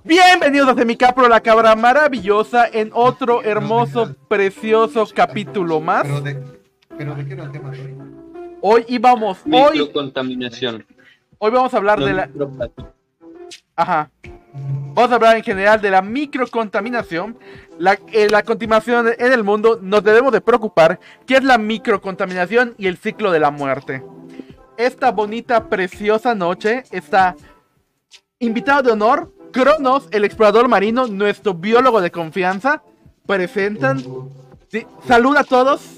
Bienvenidos a Semicapro, la cabra maravillosa, en otro hermoso, precioso capítulo más. ¿Pero de qué era el tema de hoy? Microcontaminación. Hoy vamos a hablar de la... Ajá. Vamos a hablar en general de la microcontaminación. La contaminación en el mundo. Nos debemos de preocupar qué es la microcontaminación y el ciclo de la muerte. Esta bonita, preciosa noche está invitado de honor Cronos, el explorador marino, nuestro biólogo de confianza. Presentan. Sí, saluda a todos.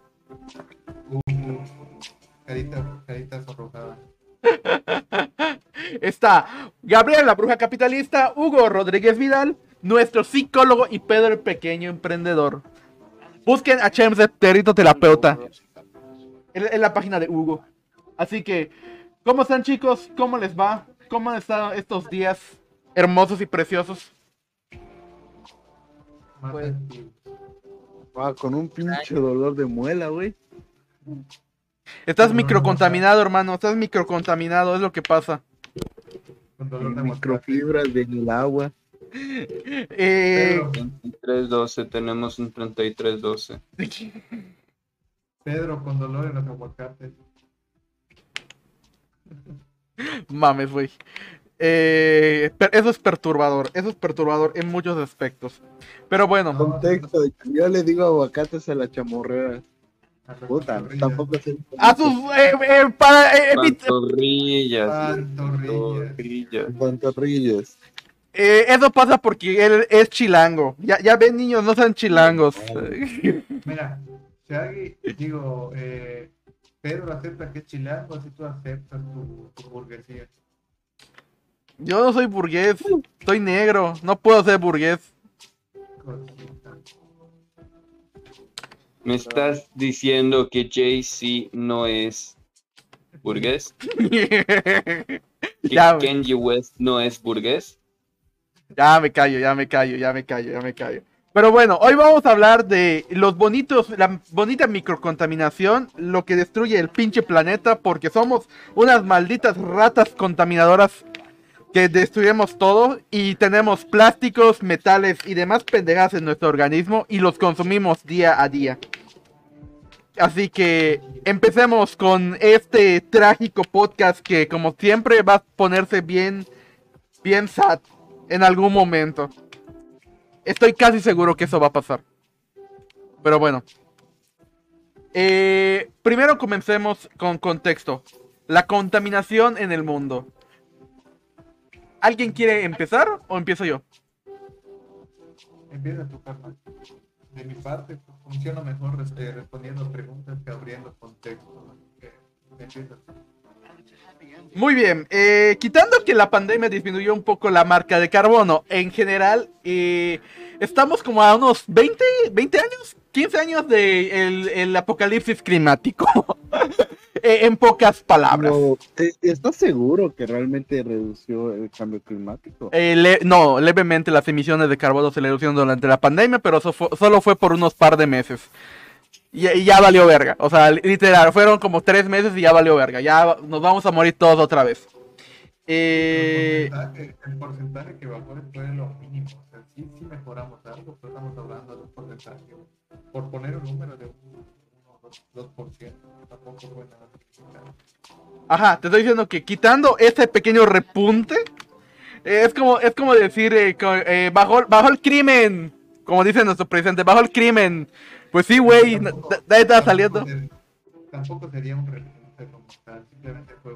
Carita sonrojada. Está Gabriel, la bruja capitalista, Hugo Rodríguez Vidal, nuestro psicólogo, y Pedro, el pequeño emprendedor. Busquen a Chems, perrito terapeuta, en la página de Hugo. Así que, ¿cómo están, chicos? ¿Cómo les va? ¿Cómo han estado estos días hermosos y preciosos? Pues, con un pinche dolor de muela, güey. Estás microcontaminado, hermano. Estás microcontaminado, es lo que pasa. con dolor de Microfibras del agua. 3312, tenemos un 3312. Pedro con dolor en los aguacates. Mames, güey. Eso es perturbador. Eso es perturbador en muchos aspectos. Pero bueno. Contexto, yo le digo aguacates a la chamorrera. Puta, tampoco sé. A sus Pantorrillas. eso pasa porque él es chilango. Ya ven, niños, no sean chilangos. Mira, si alguien, Pedro acepta que es chilango, así tú aceptas tu burguesía. Yo no soy burgués, soy negro, no puedo ser burgués. Cosita. ¿Me estás diciendo que Jay-Z no es burgués? ¿Que Ya, Kanye West no es burgués? ya me callo. Pero bueno, hoy vamos a hablar de la bonita microcontaminación, lo que destruye el pinche planeta, porque somos unas malditas ratas contaminadoras que destruimos todo y tenemos plásticos, metales y demás pendejadas en nuestro organismo y los consumimos día a día. Así que empecemos con este trágico podcast que, como siempre, va a ponerse bien sad en algún momento. Estoy casi seguro que eso va a pasar. Pero bueno. Primero comencemos con contexto. La contaminación en el mundo. ¿Alguien quiere empezar o empiezo yo? Empieza tu carnal. De mi parte, funciona mejor respondiendo preguntas que abriendo contexto. Empieza. Muy bien, quitando que la pandemia disminuyó un poco la marca de carbono, en general, estamos como a unos 20 años, 15 años del apocalipsis climático, en pocas palabras. No, ¿estás seguro que realmente redució el cambio climático? No, levemente las emisiones de carbono se reducieron durante la pandemia, pero eso solo fue por unos par de meses. Y ya valió verga, o sea, literal, fueron como 3 meses y ya valió verga, ya nos vamos a morir todos otra vez. El porcentaje que bajó fue lo mínimo, o sea, sí mejoramos algo, pero estamos hablando de un porcentaje, por poner un número de 2%, tampoco fue nada significante. Ajá, te estoy diciendo que quitando este pequeño repunte, es como decir, bajó el crimen, como dice nuestro presidente, bajó el crimen. Pues sí, güey, de ahí está saliendo. Tampoco sería un repunte como tal, simplemente fue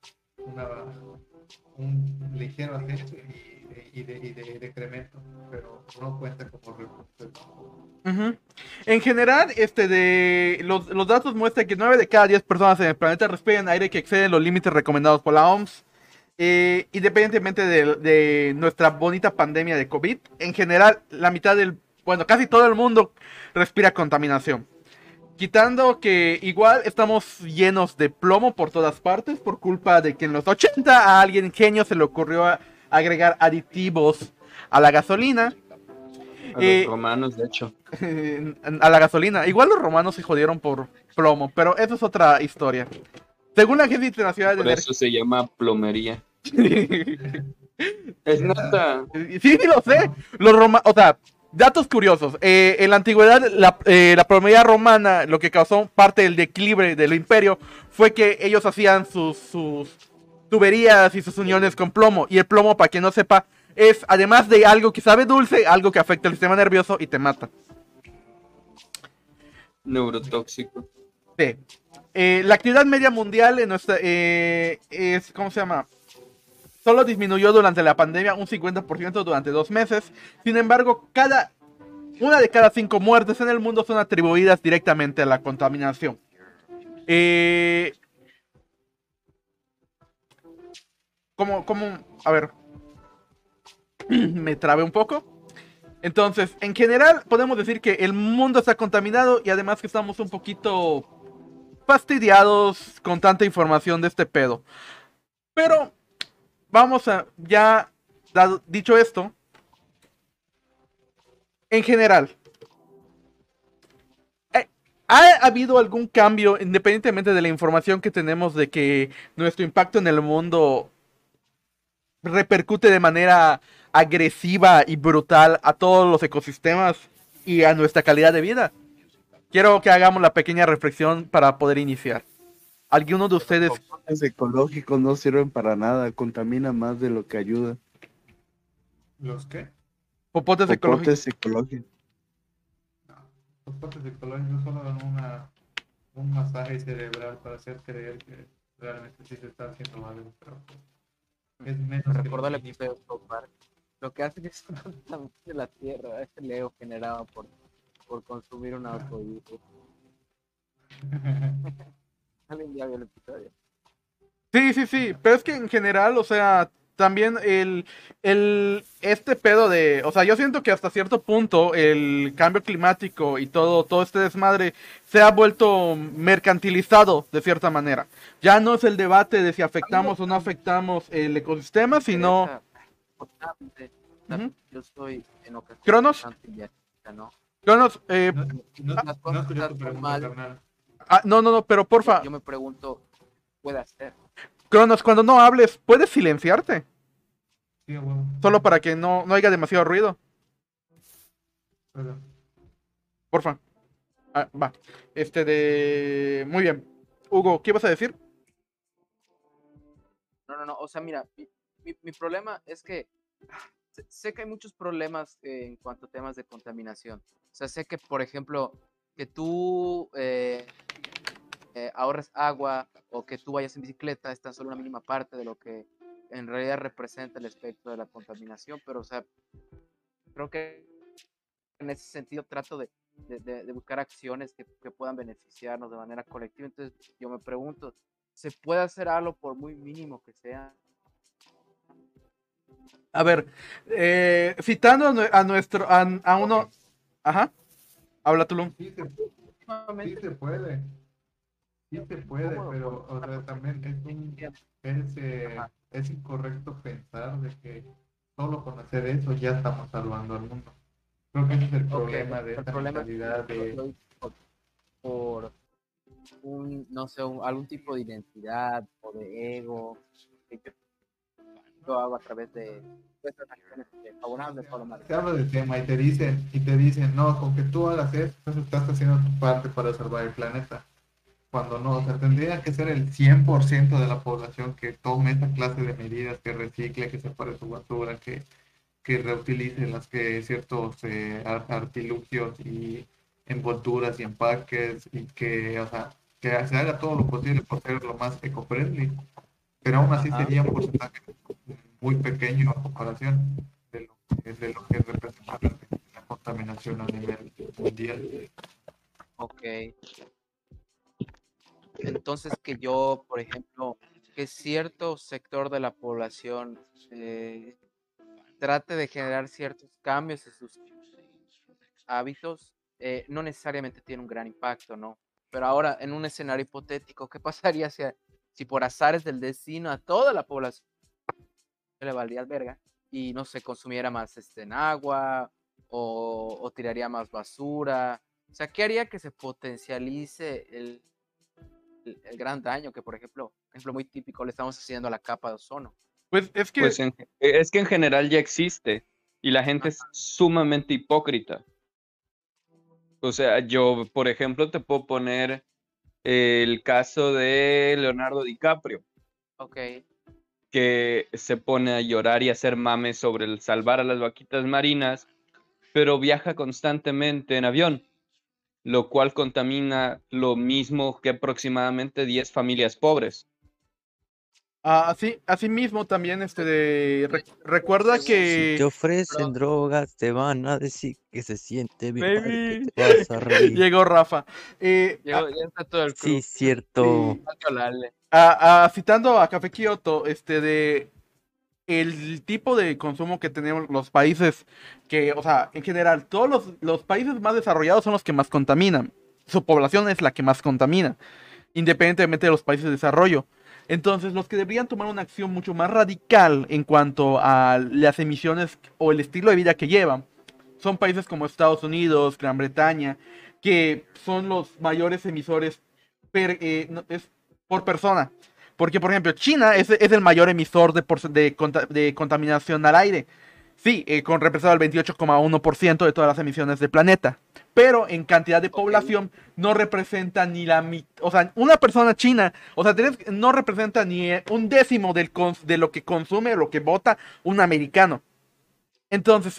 un ligero ascenso y de decremento, pero no cuenta como repunte. En general, los datos muestran que 9 de cada 10 personas en el planeta respiran aire que excede los límites recomendados por la OMS. Independientemente de nuestra bonita pandemia de COVID, en general, casi todo el mundo respira contaminación. Quitando que igual estamos llenos de plomo por todas partes por culpa de que en los 80 a alguien genio se le ocurrió agregar aditivos a la gasolina. A los romanos, de hecho. A la gasolina. Igual los romanos se jodieron por plomo, pero eso es otra historia. Según la Agencia Internacional de Por eso se llama plomería. Es neta. Sí, sí lo sé. O sea, datos curiosos. En la antigüedad, la promedia romana, lo que causó parte del declive del imperio, fue que ellos hacían sus tuberías y sus uniones con plomo. Y el plomo, para quien no sepa, es además de algo que sabe dulce, algo que afecta el sistema nervioso y te mata. Neurotóxico. Sí. La actividad media mundial en nuestra es, ¿cómo se llama? Solo disminuyó durante la pandemia un 50% durante 2 meses. Sin embargo, una de cada 5 muertes en el mundo son atribuidas directamente a la contaminación. Eh, a ver, me trabé un poco. Entonces, en general, podemos decir que el mundo está contaminado y además que estamos un poquito fastidiados con tanta información de este pedo. Pero, vamos a, ya dicho esto, en general, ¿ha habido algún cambio, independientemente de la información que tenemos de que nuestro impacto en el mundo repercute de manera agresiva y brutal a todos los ecosistemas y a nuestra calidad de vida? Quiero que hagamos la pequeña reflexión para poder iniciar. ¿Alguno de ustedes? Los popotes ecológicos no sirven para nada, contamina más de lo que ayuda. ¿Los qué? Popotes ecológicos. Popotes ecológicos. Los potes ecológicos solo dan un masaje cerebral para hacer creer que realmente sí se está haciendo algo, pero es menos que Recuerdo el lo mínimo. episodio de South Park. Lo que hacen es contaminación de la tierra, es el ego generado por consumir un auto. Alguien ya vio el episodio. Sí, pero es que en general, o sea, también este pedo de, o sea, yo siento que hasta cierto punto el cambio climático y todo este desmadre se ha vuelto mercantilizado de cierta manera. Ya no es el debate de si afectamos o no afectamos el ecosistema, sino... Potable. Ujú. Yo soy en ocasiones ¿Cronos? bastante idealista, ¿no? Cronos, Las cosas escuché están tu muy pregunta, mal. carnal. no, pero porfa, Yo me pregunto, ¿qué puede hacer? Cronos, cuando no hables, ¿puedes silenciarte? Sí, a huevo. Solo para que no haya demasiado ruido, Pero, porfa. Va. Muy bien. Hugo, ¿qué vas a decir? No, o sea, mira, mi problema es que sé que hay muchos problemas en cuanto a temas de contaminación. O sea, sé que, por ejemplo, que tú ahorres agua o que tú vayas en bicicleta es tan solo una mínima parte de lo que en realidad representa el espectro de la contaminación, pero, o sea, creo que en ese sentido trato de buscar acciones que puedan beneficiarnos de manera colectiva. Entonces, yo me pregunto, ¿se puede hacer algo por muy mínimo que sea? A ver, citando a uno... Ajá, habla Tulum. sí se puede. Sí se puede, pero o sea, también es incorrecto pensar de que solo con hacer eso ya estamos salvando al mundo. Creo que ese es el problema de El esta problema es mentalidad que de... por no sé, algún tipo de identidad o de ego que yo hago a través de estas acciones favorables o malas. Se habla del tema y te dicen, no, con que tú hagas esto, entonces estás haciendo tu parte para salvar el planeta. Cuando no, o sea, tendría que ser el 100% de la población que tome esta clase de medidas, que recicle, que separe su basura, que reutilice ciertos artilugios y envolturas y empaques y que, o sea, que se haga todo lo posible por ser lo más eco-friendly. Pero aún así sería un porcentaje muy pequeño a comparación de lo que representa la contaminación a nivel mundial. Ok. Entonces que yo, por ejemplo, que cierto sector de la población trate de generar ciertos cambios en sus hábitos, no necesariamente tiene un gran impacto, ¿no? Pero ahora, en un escenario hipotético, ¿qué pasaría si por azares del destino a toda la población le valdría verga y no se consumiera más en agua o tiraría más basura? O sea, ¿qué haría que se potencialice el gran daño que, por ejemplo, muy típico le estamos haciendo a la capa de ozono? Pues es que, Pues es que en general ya existe y la gente es sumamente hipócrita. O sea, yo, por ejemplo, te puedo poner el caso de Leonardo DiCaprio, Ok. que se pone a llorar y a hacer mames sobre el salvar a las vaquitas marinas, pero viaja constantemente en avión, lo cual contamina lo mismo que aproximadamente 10 familias pobres. así mismo también, recuerda Si te que ofrecen drogas, te van a decir que se siente bien padre, que Baby. te vas a reír. llegó Rafa. Ya está todo el Sí, crew. cierto. Sí, Falta Lale. citando a Café Kioto, de el tipo de consumo que tenemos los países que, o sea, en general, todos los países más desarrollados son los que más contaminan. Su población es la que más contamina, independientemente de los países de desarrollo. Entonces, los que deberían tomar una acción mucho más radical en cuanto a las emisiones o el estilo de vida que llevan, son países como Estados Unidos, Gran Bretaña, que son los mayores emisores por persona. Porque, por ejemplo, China es el mayor emisor de contaminación al aire. Sí, representa el 28,1% de todas las emisiones del planeta. Pero en cantidad de población no representa ni la mitad. O sea, una persona china, o sea, no representa ni un décimo de lo que consume o lo que vota un americano. Entonces,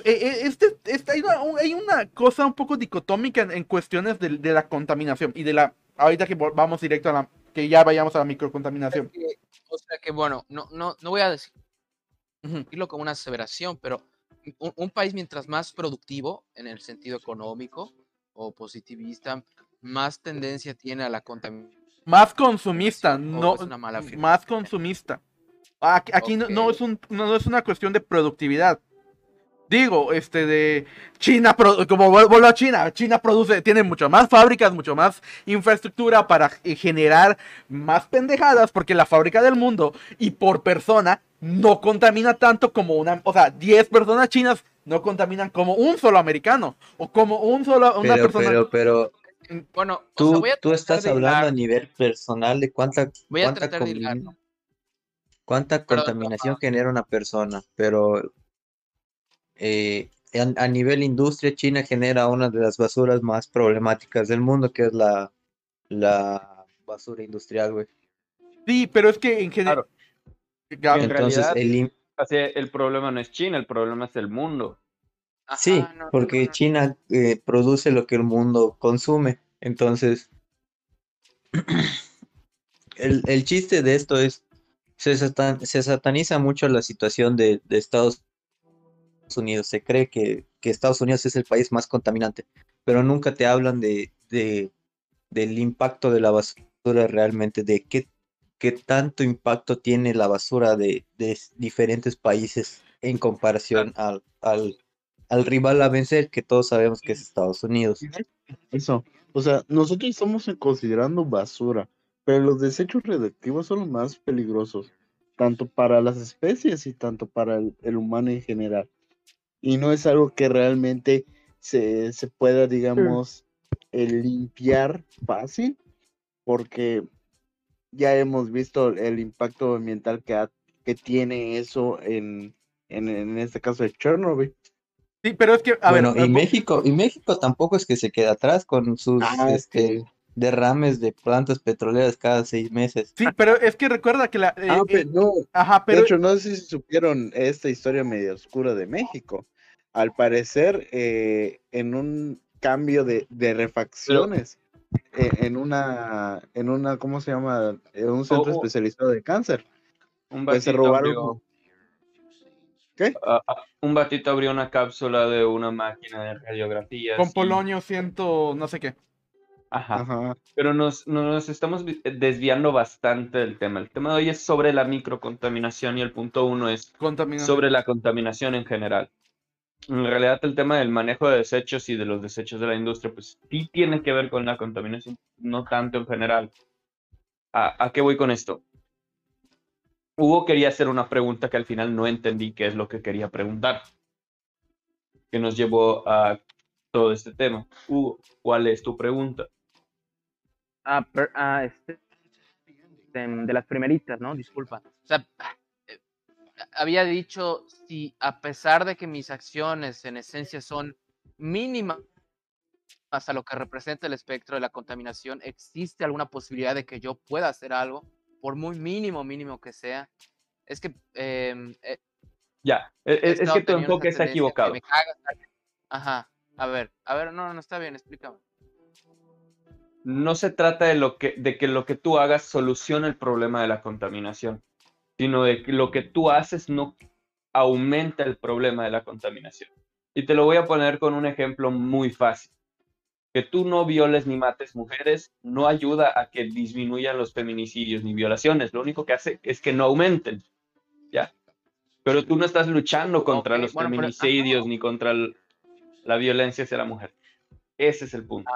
hay una cosa un poco dicotómica en cuestiones de la contaminación y de la. Ahorita que vamos directo a la. Que ya vayamos a la microcontaminación. O sea que, bueno, no voy a Ujú. decirlo como una aseveración, pero un país mientras más productivo en el sentido económico o positivista, más tendencia tiene a la contaminación. Más consumista, O no. es una mala afirmación. Más consumista. Aquí no es no es una cuestión de productividad. Digo, de China, como vuelvo a China, China produce, tiene mucho más fábricas, mucho más infraestructura para generar más pendejadas, porque la fábrica del mundo y por persona no contamina tanto como o sea, 10 personas chinas no contaminan como un solo americano, o como una persona. Pero, Bueno, o sea, tú, voy a tú tratar estás de hablando a hilar, nivel personal de voy a tratar de hilar, ¿no? cuánta Perdón, contaminación genera una persona, pero a nivel industria, China genera una de las basuras más problemáticas del mundo, que es la basura industrial, güey. Sí, pero es que en general. Claro, que en Entonces, realidad, o sea, el problema no es China, el problema es el mundo. sí, Ajá, no, porque China produce lo que el mundo consume. Entonces, el chiste de esto es, se sataniza mucho la situación de Estados Unidos. Se cree que Estados Unidos es el país más contaminante, pero nunca te hablan del impacto de la basura realmente, de qué tanto impacto tiene la basura de diferentes países en comparación al rival a vencer, que todos sabemos que es Estados Unidos. Eso. O sea, nosotros estamos considerando basura, pero los desechos radiactivos son los más peligrosos, tanto para las especies y tanto para el humano en general. Y no es algo que realmente se pueda, digamos, limpiar fácil, porque ya hemos visto el impacto ambiental que tiene eso en este caso de Chernobyl. Sí, pero es que, a ver, Bueno, y México tampoco es que se quede atrás con sus Ah, sí. derrames de plantas petroleras cada 6 meses. sí, pero es que recuerda que Pero no, ajá, de pero hecho, no sé si supieron esta historia medio oscura de México. Al parecer, en un cambio de Pero, refacciones, en una, ¿cómo se llama? En un centro o especializado de cáncer, un pues se batito robaron, abrió, ¿qué? un batito abrió una cápsula de una máquina de radiografías con y, polonio no sé qué, ajá, Ajá. pero nos estamos desviando bastante del tema. El tema de hoy es sobre la microcontaminación y el punto uno es contaminación. sobre la contaminación en general. En realidad el tema del manejo de desechos y de los desechos de la industria, pues sí tiene que ver con la contaminación, no tanto en general. ¿A qué voy con esto? Hugo quería hacer una pregunta que al final no entendí qué es lo que quería preguntar, que nos llevó a todo este tema. Hugo, ¿cuál es tu pregunta? de las primeritas, ¿no? Disculpa. O sea, había dicho si a pesar de que mis acciones en esencia son mínimas a lo que representa el espectro de la contaminación, existe alguna posibilidad de que yo pueda hacer algo, por muy mínimo que sea. Es que Ya, he es que estado tu teniendo esa enfoque está tendencia que equivocado. me caga. Ajá, a ver, no está bien, explícame. No se trata de que lo que tú hagas solucione el problema de la contaminación, sino de que lo que tú haces no aumenta el problema de la contaminación. Y te lo voy a poner con un ejemplo muy fácil. Que tú no violes ni mates mujeres no ayuda a que disminuyan los feminicidios ni violaciones. Lo único que hace es que no aumenten, ¿ya? Pero tú no estás luchando Ok, contra los bueno, pero, feminicidios ni contra la violencia hacia la mujer. Ese es el punto.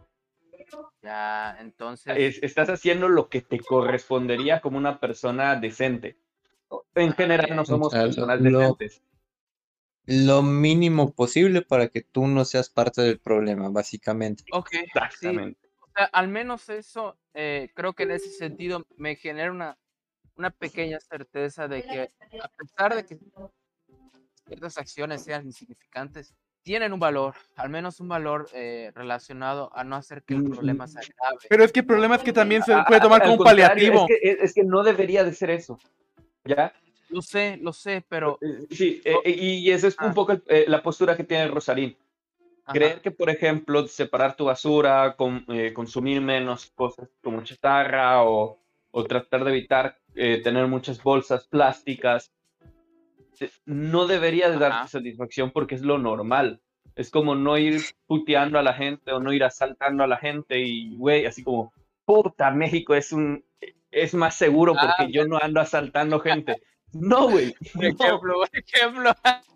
ya, entonces, Estás haciendo lo que te correspondería como una persona decente. En general no ok, O somos sea, personas decentes. lo mínimo posible para que tú no seas parte del problema, básicamente. ok, sí, Exactamente. o sea, al menos eso, creo que en ese sentido me genera una pequeña certeza de que a pesar de que ciertas acciones sean insignificantes, tienen un valor, al menos un valor relacionado a no hacer que el problema se agrave. Pero es que el problema es que también se A- puede tomar como Al un contrario, paliativo. es que no debería de ser eso, ¿ya? Lo sé, pero... Sí, oh, y esa es un ah, poco la postura que tiene Rosarín. Creer ajá, que, por ejemplo, separar tu basura, consumir menos cosas como chatarra o tratar de evitar tener muchas bolsas plásticas, no debería de darte ajá. satisfacción porque es lo normal. Es como no ir puteando a la gente o no ir asaltando a la gente y, güey, así como, puta, México es más seguro Ah, porque yo no ando asaltando gente. No, güey, no. por ejemplo.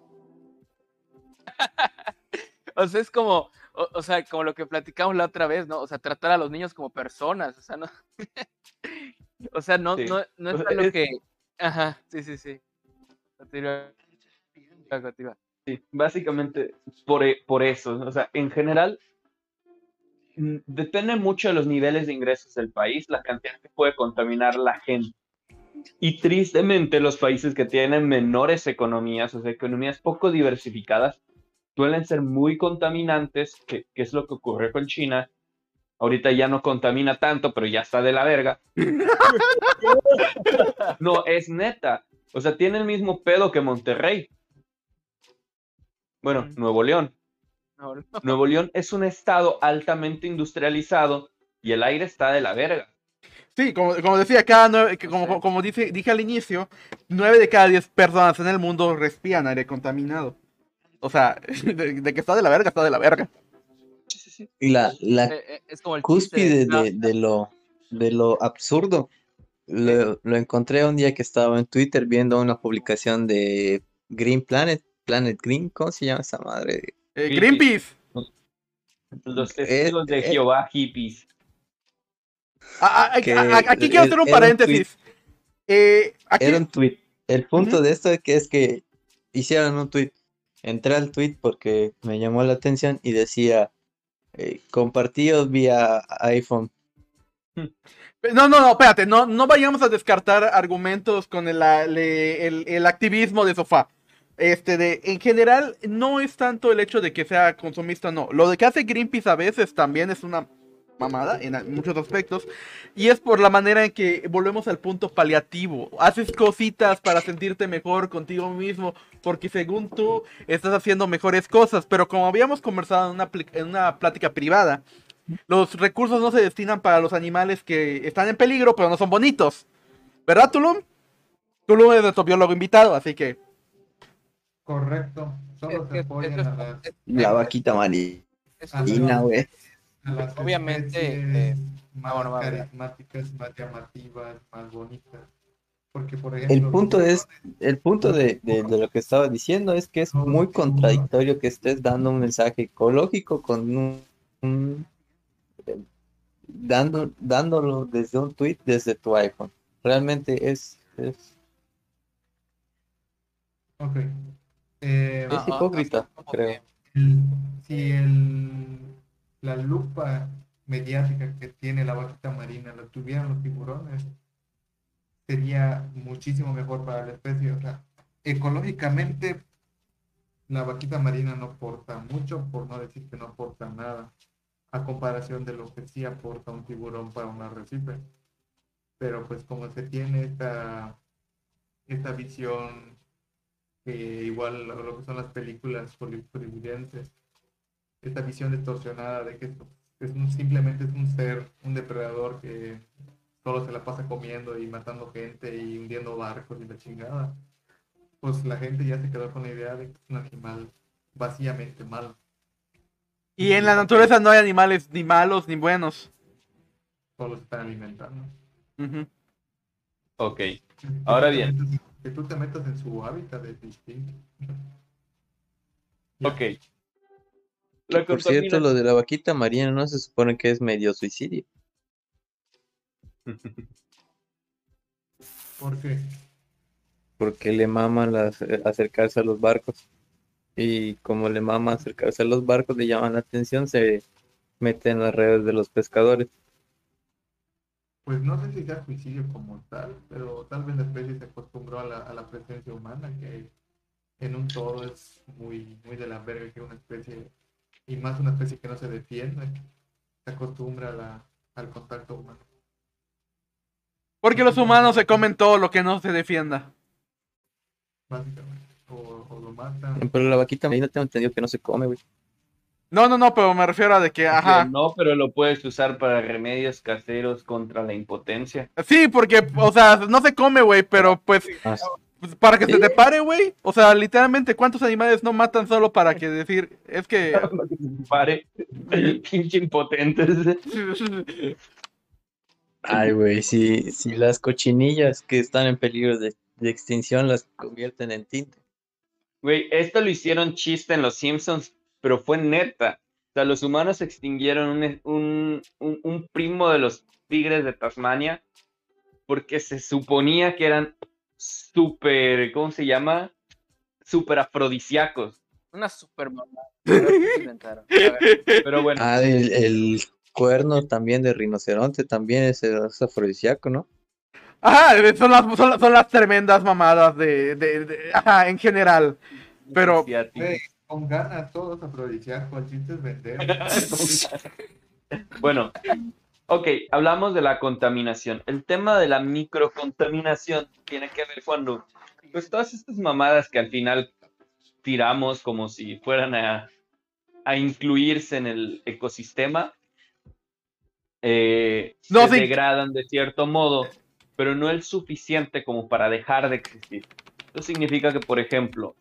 O sea, es como, o sea, como lo que platicamos la otra vez, ¿no? O sea, tratar a los niños como personas, o sea, no, o sea, Sí. no O es sea, a lo que, ajá, sí. Continúa, continúa. sí, básicamente por eso. O sea, en general, depende mucho de los niveles de ingresos del país, la cantidad que puede contaminar la gente. Y tristemente, los países que tienen menores economías, o sea, economías poco diversificadas, suelen ser muy contaminantes, que es lo que ocurrió con China. Ahorita ya no contamina tanto, pero ya está de la verga. No, es neta. O sea, tiene el mismo pedo que Monterrey. Bueno, Mm, Nuevo León. no, no. Nuevo León es un estado altamente industrializado y el aire está de la verga. Sí, como decía, cada No sé. como dije al inicio, 9 de cada 10 personas en el mundo respiran aire contaminado. O sea, de que está de la verga, está de la verga. Y la Es como el chiste cúspide de, de lo absurdo, lo encontré un día que estaba en Twitter viendo una publicación de Green Planet, Planet Green, ¿cómo se llama esa madre? Greenpeace, Greenpeace. los Eh, testigos de eh, Jehová hippies. que Aquí quiero hacer un era un tweet, paréntesis. Aquí, era un tweet. El punto ujú. de esto es que hicieron un tweet. Entré al tweet porque me llamó la atención y decía compartido vía iPhone. No, espérate, no vayamos a descartar argumentos con el activismo de sofá. En general, no es tanto el hecho de que sea consumista o no. Lo de que hace Greenpeace a veces también es una mamada en muchos aspectos. Y es por la manera en que volvemos al punto paliativo. Haces cositas para sentirte mejor contigo mismo, porque según tú estás haciendo mejores cosas. Pero como habíamos conversado en una plática privada, los recursos no se destinan para los animales que están en peligro, pero no son bonitos. ¿Verdad, Tulum? Tulum es nuestro biólogo invitado, así que... Correcto. es Solo se que apoyan a las, La vaquita marina, es a justo, las, güey. a las obviamente, especies bueno, más va a hablar. carismáticas, más llamativas, más bonitas. Porque, por El ejemplo, punto es, el punto de lo que estaba diciendo es que es los muy tiburones, contradictorio que estés dando un mensaje ecológico con un- dándolo desde un tweet desde tu iPhone. Realmente ok. es O sea, hipócrita, como creo. que, el- si la lupa mediática que tiene la vaquita marina la tuvieran los tiburones, sería muchísimo mejor para la especie. O sea, ecológicamente, la vaquita marina no aporta mucho, por no decir que no aporta nada, a comparación de lo que sí aporta un tiburón para un arrecife. Pero pues como se tiene esta visión que igual lo que son las películas hollywoodenses, esta visión distorsionada de que simplemente es un ser, un depredador que solo se la pasa comiendo y matando gente y hundiendo barcos y la chingada, pues la gente ya se quedó con la idea de que es un animal vacíamente malo. Y en la naturaleza no hay animales ni malos ni buenos. Solo se están alimentando. Ujú. Ok, Que ahora tú te bien, que tú te metas en su hábitat es distinto. Ya. ok. La Por cierto, lo contaminación. de la vaquita marina no se supone que es medio suicidio. ¿Por qué? Porque le mama acercarse a los barcos. Y como le mama acercarse a los barcos, le llaman la atención, se mete en las redes de los pescadores. Pues no sé si sea suicidio como tal, pero tal vez la especie se acostumbró a la presencia humana, que en un todo es muy de la verga que una especie, y más una especie que no se defiende, se acostumbra al contacto humano. Porque los humanos se comen todo lo que no se defienda. Básicamente. O lo matan. Pero la vaquita marina tengo entendido que no se come, güey. No, pero me refiero a de que, Que ajá. no, pero lo puedes usar para remedios caseros contra la impotencia. Sí, porque, o sea, no se come, güey, pero pues, Ah, pues, para que ¿sí? se te pare, güey. O sea, literalmente, ¿cuántos animales no matan solo para que decir, es que... Pare, pinche impotentes. Ay, güey, si las cochinillas que están en peligro de extinción las convierten en tinte. Güey, esto lo hicieron chiste en Los Simpsons, pero fue neta. O sea, los humanos extinguieron un primo de los tigres de Tasmania porque se suponía que eran súper, ¿cómo se llama? Súper afrodisíacos. Una super mamá. A ver qué se inventaron. A ver. Pero bueno, Ah, el cuerno también de rinoceronte también es afrodisíaco, ¿no? Ajá, son las tremendas mamadas ajá, en general. Pero, asiáticos. Güey, con ganas todos afrodisíacos, el chiste es vender. Bueno, ok, hablamos de la contaminación. El tema de la microcontaminación tiene que ver cuando, pues todas estas mamadas que al final tiramos como si fueran a incluirse en el ecosistema, No, se sí. degradan de cierto modo, pero no el suficiente como para dejar de existir. Esto significa que, por ejemplo,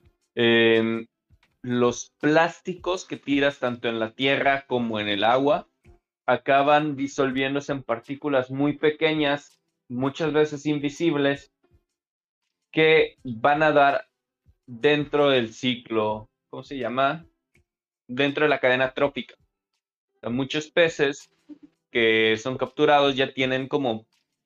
los plásticos que tiras tanto en la tierra como en el agua acaban disolviéndose en partículas muy pequeñas, muchas veces invisibles, que van a dar dentro del ciclo, ¿cómo se llama? Dentro de la cadena trófica. O sea, muchos peces que son capturados ya tienen como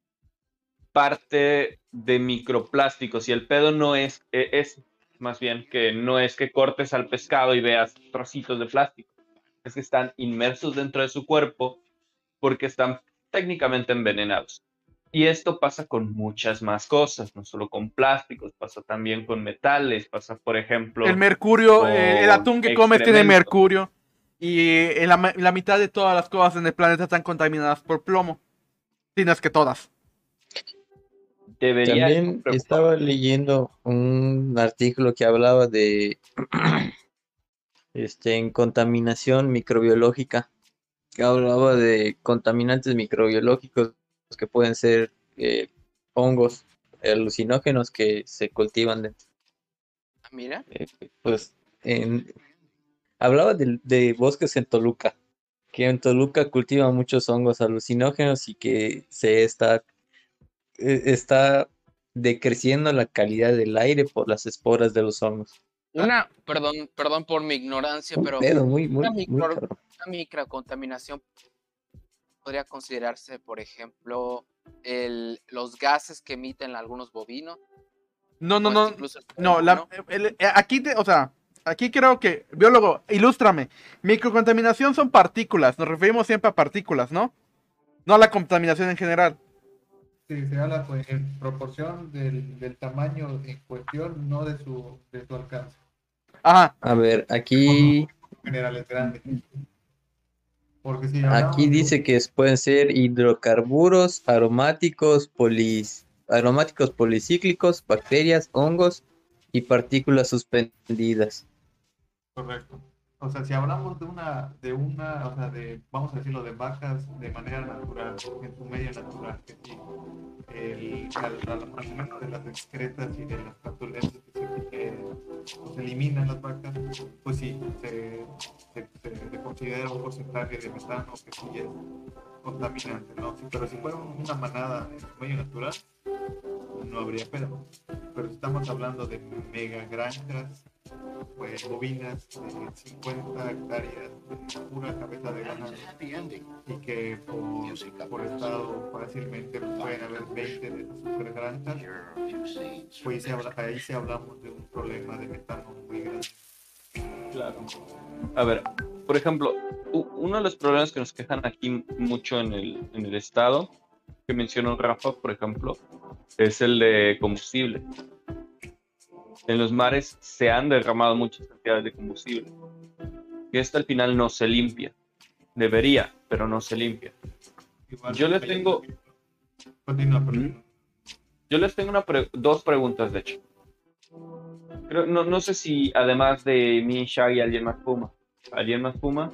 parte de microplásticos y el pedo no es más bien que no es que cortes al pescado y veas trocitos de plástico, es que están inmersos dentro de su cuerpo porque están técnicamente envenenados. Y esto pasa con muchas más cosas, no solo con plásticos, pasa también con metales, pasa por ejemplo el mercurio, con el atún que comes tiene excrementos. mercurio. Y la mitad de todas las cosas en el planeta están contaminadas por plomo. Si no es que todas. Debería También preocupar. estaba leyendo un artículo que hablaba de en contaminación microbiológica, que hablaba de contaminantes microbiológicos que pueden ser hongos alucinógenos que se cultivan Ah, mira. pues hablaba de bosques en Toluca, que en Toluca cultivan muchos hongos alucinógenos y que está decreciendo la calidad del aire por las esporas de los hongos. Perdón por mi ignorancia, Un pero pedo muy, una, muy, muy cabrón. una microcontaminación podría considerarse, por ejemplo, los gases que emiten algunos bovinos. No, O hasta incluso el ser humano. aquí, o sea, aquí creo que, biólogo, ilústrame. Microcontaminación son partículas, nos referimos siempre a partículas, ¿no? No a la contaminación en general. Sí, se habla pues, en proporción del tamaño en cuestión, no de su alcance. Ajá. A ver, aquí, En general es grande. Porque si aquí hablamos dice que pueden ser hidrocarburos, aromáticos policíclicos, bacterias, hongos y partículas suspendidas. correcto. O sea, si hablamos o sea, vamos a decirlo, de vacas de manera natural, en su medio natural, que sí, al momento de las excretas y de las flatulencias que se eliminan las vacas, pues sí, se considera un porcentaje de metano que sí es contaminante, ¿no? Sí, pero si fuera una manada en su medio natural, no habría pedo. Pero si estamos hablando de mega granjas, pues bovinas de 50 hectáreas de pura cabeza de ganado y que por estado fácilmente pueden haber 20 de esas super granjas, pues ahí sí hablamos de un problema de metano muy grande. Claro. A ver, por ejemplo, uno de los problemas que nos quejan aquí mucho en el estado, que mencionó Rafa, por ejemplo, es el de combustible. En los mares se han derramado muchas cantidades de combustible. Que esto al final no se limpia. Debería, pero no se limpia. Igual, Yo les tengo, continúa, perdón. yo les tengo dos preguntas, de hecho. No sé si además de mí, Shaggy, alguien más fuma. ¿Alguien más fuma?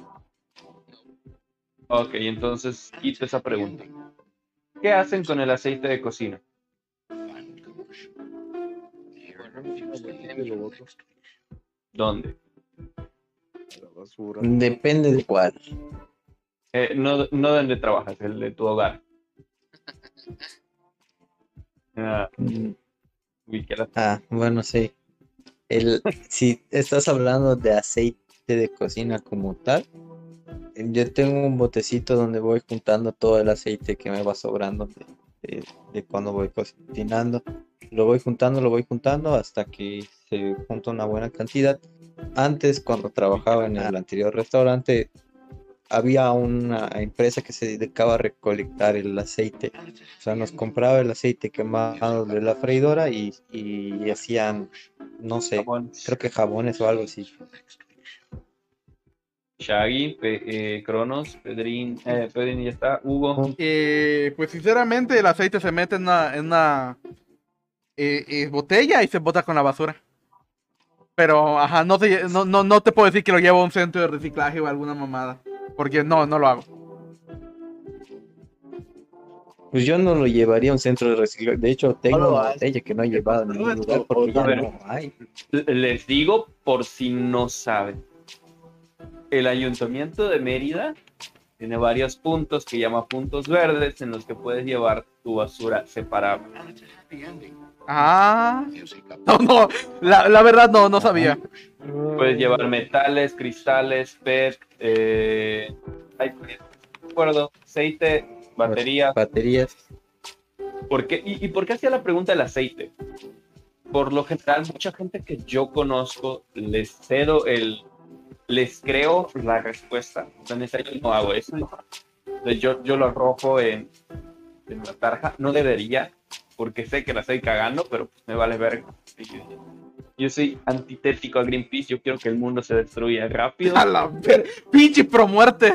Ok, entonces quito esa pregunta. ¿Qué hacen con el aceite de cocina? Lo boto ¿Dónde? a la basura. Depende de cuál. No donde trabajas, el de tu hogar. Ah, Mm, uy, qué la- bueno, sí. Si estás hablando de aceite de cocina como tal, yo tengo un botecito donde voy juntando todo el aceite que me va sobrando de cuando voy cocinando. Lo voy juntando hasta que se junta una buena cantidad. Antes, cuando trabajaba en el anterior restaurante, había una empresa que se dedicaba a recolectar el aceite. O sea, nos compraba el aceite quemado de la freidora y hacían, no sé, Jabón. creo que jabones o algo así. Shaggy, Cronos, Pedrín ya está, Hugo. Pues sinceramente el aceite se mete en una botella y se bota con la basura. Pero, ajá, no te puedo decir que lo llevo a un centro de reciclaje o alguna mamada. Porque no lo hago. Pues yo no lo llevaría a un centro de reciclaje. De hecho, tengo No lo una haces. botella que no he llevado a ningún lugar porque ya A ver. no hay. Les digo por si no saben. El Ayuntamiento de Mérida tiene varios puntos que llama puntos verdes en los que puedes llevar tu basura separable. Ah. No, la verdad no sabía. Puedes llevar metales, cristales, PET, ay, no recuerdo, aceite, batería. Baterías. ¿Por qué? ¿Y por qué hacía la pregunta del aceite? Por lo general, mucha gente que yo conozco les creo la respuesta. O sea, necesario no hago eso. Entonces yo lo arrojo en la tarja. No debería, porque sé que la estoy cagando, pero pues me vale ver. Yo soy antitético a Greenpeace. Yo quiero que el mundo se destruya rápido. A la pinche promuerte.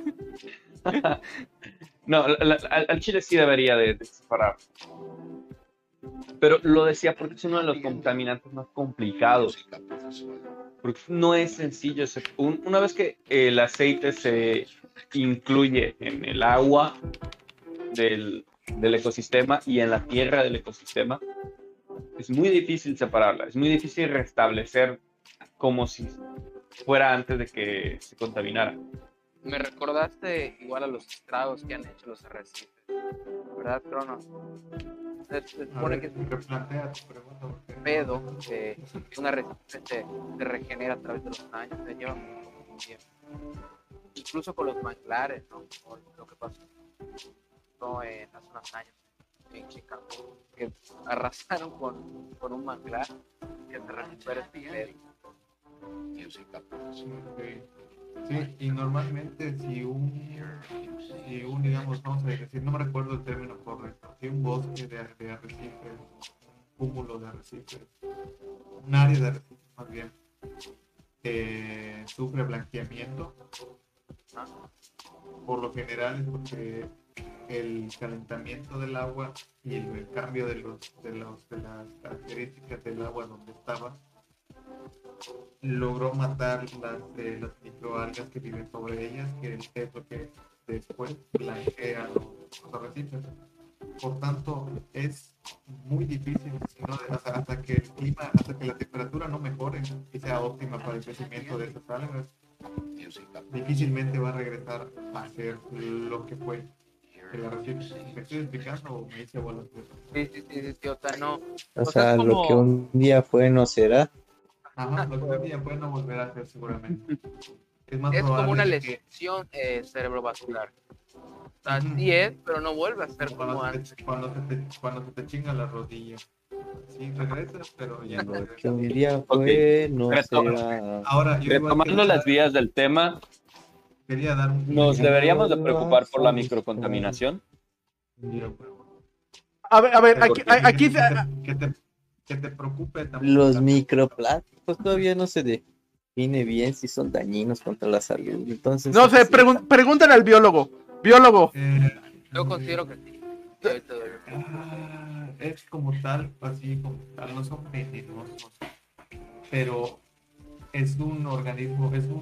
No, al chile sí debería de separar. Pero lo decía porque es uno de los contaminantes más complicados. Porque no es sencillo. Una vez que el aceite se incluye en el agua del ecosistema y en la tierra del ecosistema, es muy difícil separarla. Es muy difícil restablecer como si fuera antes de que se contaminara. Me recordaste igual a los estragos que han hecho los arrecifes, ¿verdad, Crono? Se supone que es un Replantea tu pregunta. Porque pedo que un arrecife se regenera a través de los años, se lleva mucho tiempo. Incluso con los manglares, ¿no? Con lo que pasó hace unos años en Chicago, que arrasaron con un manglar que se recupera este pedo. Sí, y normalmente si si un, digamos, vamos a decir, no me recuerdo el término correcto, si un bosque de arrecifes, un cúmulo de arrecifes, un área de arrecifes más bien, sufre blanqueamiento, por lo general es porque el calentamiento del agua y el cambio de las características del agua donde estaba logró matar las microalgas que viven sobre ellas, que es lo que después blanquea los arrecifes. Por tanto, es muy difícil, ¿no? hasta que el clima, hasta que la temperatura no mejore y sea óptima para el crecimiento de esas algas, difícilmente va a regresar a ser lo que fue el arrecife. ¿Me estoy explicando o me hice bolas? Sí, o sea, no. O O sea, sea, es lo que como. un día fue no será. Ajá, lo que un día puede no volver a hacer seguramente. Es más Es como probable una de que lesión cerebrovascular. O sea, Ujú. sí es, pero no vuelve a ser como cuando antes. cuando se te chinga la rodilla. Sí, regresas, pero ya no Lo que regresas un bien. día fue no Reto- será. Ahora, yo igual Retomando las vías del tema, quería dar un ¿nos ejemplo. deberíamos de preocupar por la Volvamos a microcontaminación? A ver, Pero aquí, que, aquí, que te preocupe tampoco Los tanto. microplásticos todavía no se define bien si son dañinos contra la salud. Entonces, no sé, pregúntale al biólogo. Biólogo, Yo considero que sí. Y ahorita doy- Es como tal, así como tal, no son venenosos, pero es un organismo, es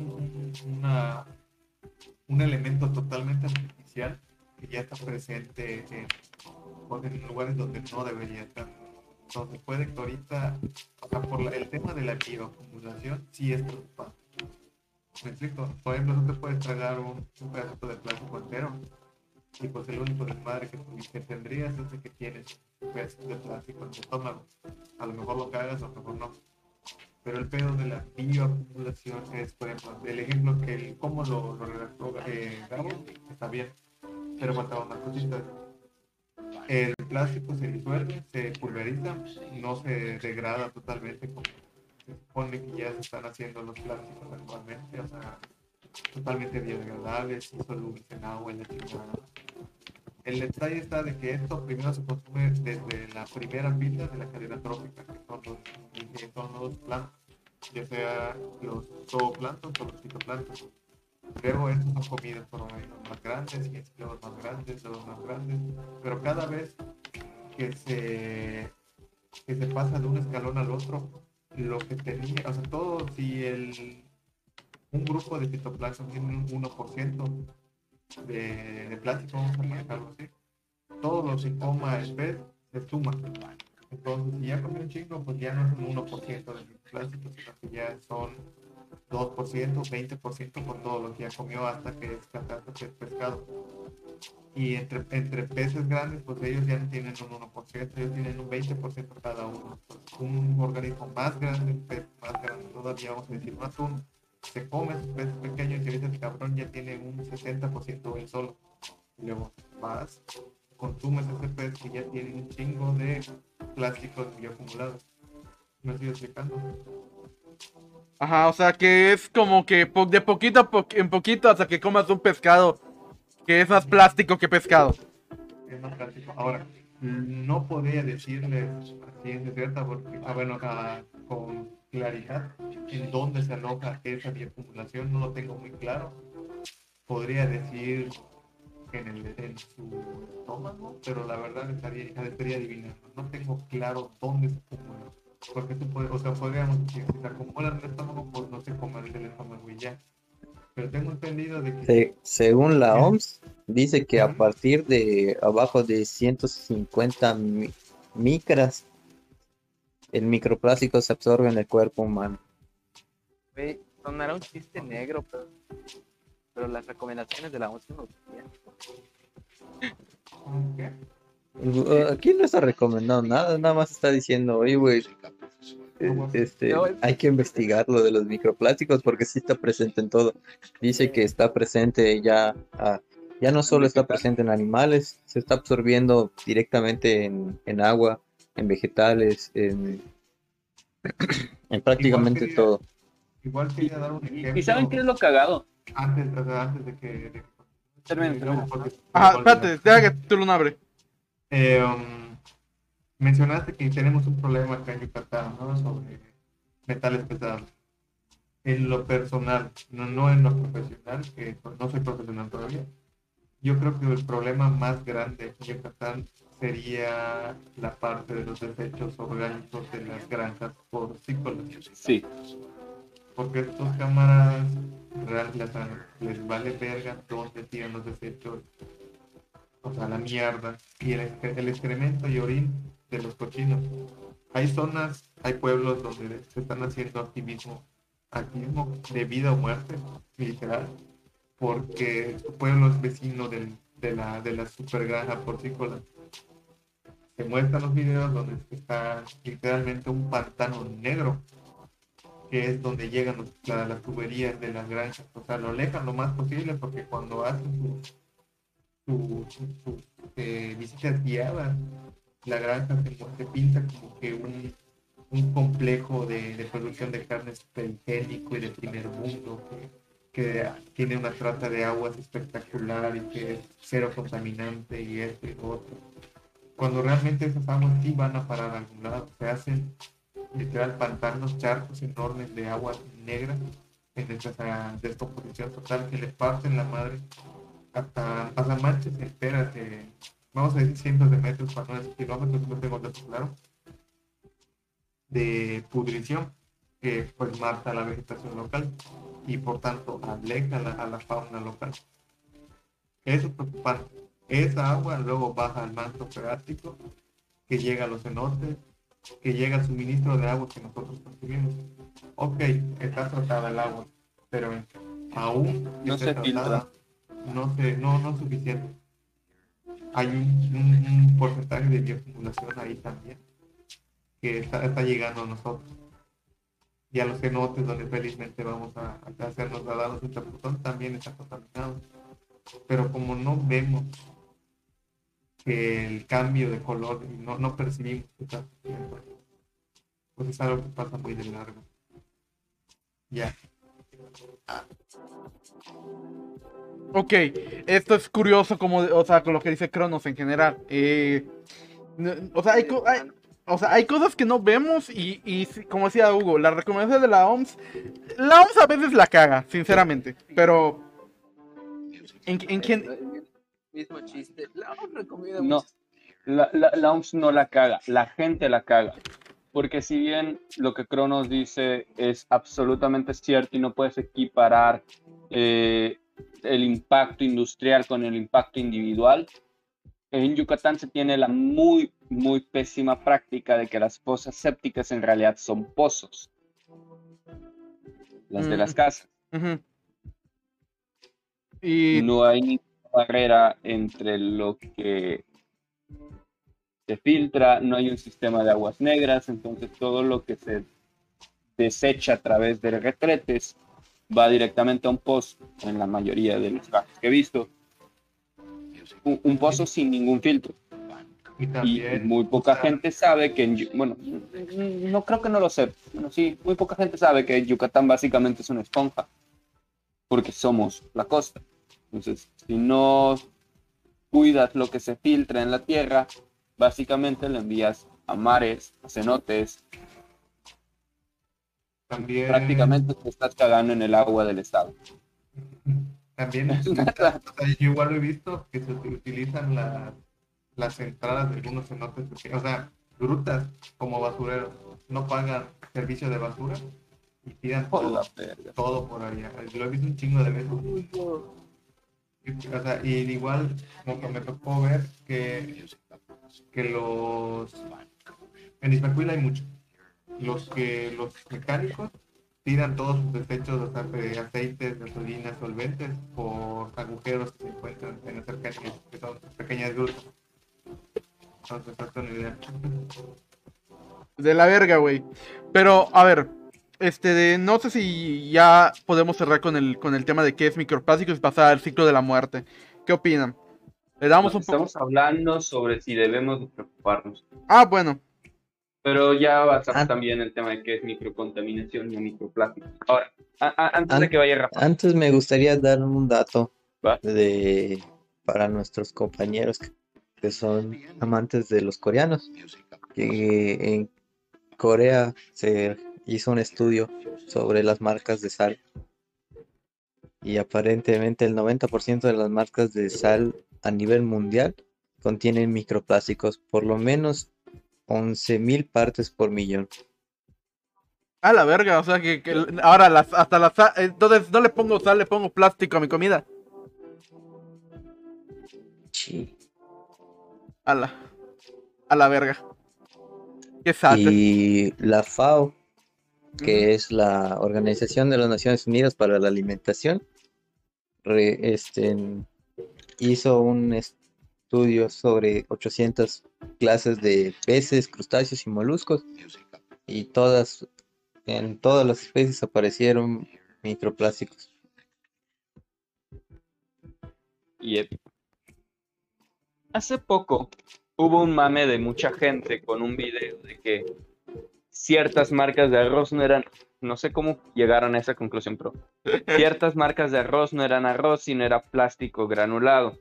un elemento totalmente artificial que ya está presente en lugares donde no debería estar. Entonces puede que ahorita, o sea, el tema de la bioacumulación sí es preocupante. ¿Me explico? Por ejemplo, no te puedes tragar un pedazo de plástico entero y pues el único desmadre que tendrías es de que tienes un pedazo de plástico en tu estómago. A lo mejor lo cagas, a lo mejor no. Pero el pedo de la bioacumulación es, por ejemplo, el ejemplo que cómo lo redactó Gabo, está bien, pero faltaban unas cositas. El plástico se disuelve, se pulveriza, no se degrada totalmente como se supone que ya se están haciendo los plásticos actualmente, o sea, totalmente biodegradables y solubles en agua y la chingada. El detalle está de que esto primero se consume desde la primera fila de la cadena trófica, que son los plancton, ya sea los zooplancton o los fitoplancton. Luego estos son comidos por organismos más grandes y luego más grandes, pero cada vez que se pasa de un escalón al otro, lo que tenía, o sea, todo, si un grupo de fitoplancton tiene un 1% de plástico, vamos a manejarlo así, todo lo que coma el pez se suma. Entonces, si ya comió un chingo, pues ya no es un 1% de plástico, sino que ya son 2%, 20% por todo lo que ya comió hasta que descansaste el pescado. Y entre peces grandes, pues ellos ya no tienen un 1%, ellos tienen un 20% cada uno. Entonces, un organismo más grande, un pez más grande, todavía vamos a decir un atún, se come esos peces pequeños y ahorita el cabrón ya tiene un 60% él solo. Y luego vas, consumes ese pez que ya tiene un chingo de plásticos bioacumulados. ¿Me estoy explicando? ajá, o sea que es como que de poquito en poquito hasta que comas un pescado que es más plástico que pescado. Es más práctico. Ahora, no podría decirles a ciencia cierta, porque, bueno, con claridad, en dónde se aloja esa bioacumulación, no lo tengo muy claro. Podría decir que en su estómago, pero la verdad estaría adivinando. No tengo claro dónde se acumula. Porque tú puedes, o sea, podríamos decir, si se acumula en el estómago, pues no se come el del estómago y ya. Pero tengo entendido de que Según la OMS, dice que a Ujú. partir de abajo de 150 micras, el microplástico se absorbe en el cuerpo humano. Güey, sonará un chiste negro, pero las recomendaciones de la OMS no ¿qué? Aquí no está recomendando nada, nada más está diciendo, oye, güey, No, hay que investigar lo de los microplásticos porque sí está presente en todo. Dice que está presente ya no solo está presente en animales, se está absorbiendo directamente en agua, en vegetales, en Igual prácticamente quería, todo. igual quería dar un ¿Y saben qué ejemplo es lo cagado? antes de que Termina. Ajá, espérate, deja que tú lo abre. Mencionaste que tenemos un problema acá en Yucatán, ¿no? Sobre metales pesados. En lo personal, no en lo profesional, que no soy profesional todavía. Yo creo que el problema más grande en Yucatán sería la parte de los desechos orgánicos de las granjas porcícolas. Sí. Porque estos cámaras realmente les vale verga dónde tiran los desechos, o sea, la mierda y el excremento y orín de los cochinos. Hay zonas, hay pueblos donde se están haciendo activismo de vida o muerte, literal, porque su pueblo es vecino de la super granja porcícola. Se muestran los videos donde está literalmente un pantano negro, que es donde llegan las tuberías de las granjas. O sea, lo alejan lo más posible porque cuando hacen sus visitas guiadas, la granja se pinta como que un complejo de producción de carne superhigiénico y de primer mundo, que tiene una trata de aguas espectacular y que es cero contaminante y esto y lo otro. Cuando realmente esas aguas sí van a parar a algún lado, se hacen literal pantanos, charcos enormes de agua negra en esa descomposición total que les parten la madre hasta manchas enteras de, vamos a decir, cientos de metros, para no decir kilómetros, no tengo datos claro, de pudrición que pues mata la vegetación local y por tanto aleja a la fauna local. Eso es preocupante. Esa agua luego baja al manto freático que llega a los cenotes, que llega al suministro de agua que nosotros consumimos. Ok, está tratada el agua, pero aún No se filtra. no es suficiente. Hay un porcentaje de bioacumulación ahí también que está llegando a nosotros y a los cenotes donde felizmente vamos a hacernos a darnos un chapuzón también está contaminado, pero como no vemos que el cambio de color y no percibimos que está sucediendo, pues es algo que pasa muy de largo. Ya. Ok, esto es curioso o sea, con lo que dice Cronos en general. O sea, hay cosas que no vemos y como decía Hugo, la recomendación de la OMS a veces la caga, sinceramente, pero ¿en quién? El mismo chiste. La recomienda No, mucho. la OMS no la caga, la gente la caga. Porque si bien lo que Cronos dice es absolutamente cierto y no puedes equiparar el impacto industrial con el impacto individual, en Yucatán se tiene la muy, muy pésima práctica de que las fosas sépticas en realidad son pozos. Las de las casas. Uh-huh. Y no hay ninguna barrera entre lo que se filtra, no hay un sistema de aguas negras, entonces todo lo que se desecha a través de retretes va directamente a un pozo, en la mayoría de los casos que he visto. Un pozo sin ningún filtro. Y muy poca gente sabe que bueno, no creo que no lo sé, bueno, sí, muy poca gente sabe que Yucatán básicamente es una esponja, porque somos la costa. Entonces, si no cuidas lo que se filtra en la tierra, básicamente lo envías a mares, a cenotes. También, prácticamente te estás cagando en el agua del estado. También, o sea, yo igual he visto que se utilizan las entradas de algunos cenotes, o sea, grutas como basureros, no pagan servicio de basura y tiran todo por allá. Lo he visto un chingo de veces. O sea, y igual como que me tocó ver que en Izmacuila hay mucho. Los mecánicos tiran todos sus desechos de aceites, gasolinas, solventes por agujeros que se encuentran en las cercanías, que son pequeñas grutas. Entonces, esta es una idea. De la verga, güey. Pero, a ver, no sé si ya podemos cerrar con el tema de qué es microplásticos y pasar al ciclo de la muerte. ¿Qué opinan? Le damos un poco. Estamos hablando sobre si debemos de preocuparnos. Ah, bueno. Pero ya va a estar también el tema de qué es microcontaminación y microplástico. Ahora, antes de que vaya Rafa. Antes me gustaría dar un dato. Va. Para nuestros compañeros que son amantes de los coreanos, que en Corea se hizo un estudio sobre las marcas de sal y aparentemente el 90% de las marcas de sal a nivel mundial contienen microplásticos, por lo menos 11.000 partes por millón. A la verga, o sea ahora hasta la sal, entonces no le pongo sal, le pongo plástico a mi comida. Sí. A la verga. Qué sad. Y la FAO, que Ujú. es la Organización de las Naciones Unidas para la Alimentación, hizo un estudio sobre 800 clases de peces, crustáceos y moluscos, y en todas las especies aparecieron microplásticos. Y hace poco hubo un mame de mucha gente con un video de que ciertas marcas de arroz no eran, no sé cómo llegaron a esa conclusión, pero ciertas marcas de arroz no eran arroz, sino era plástico granulado.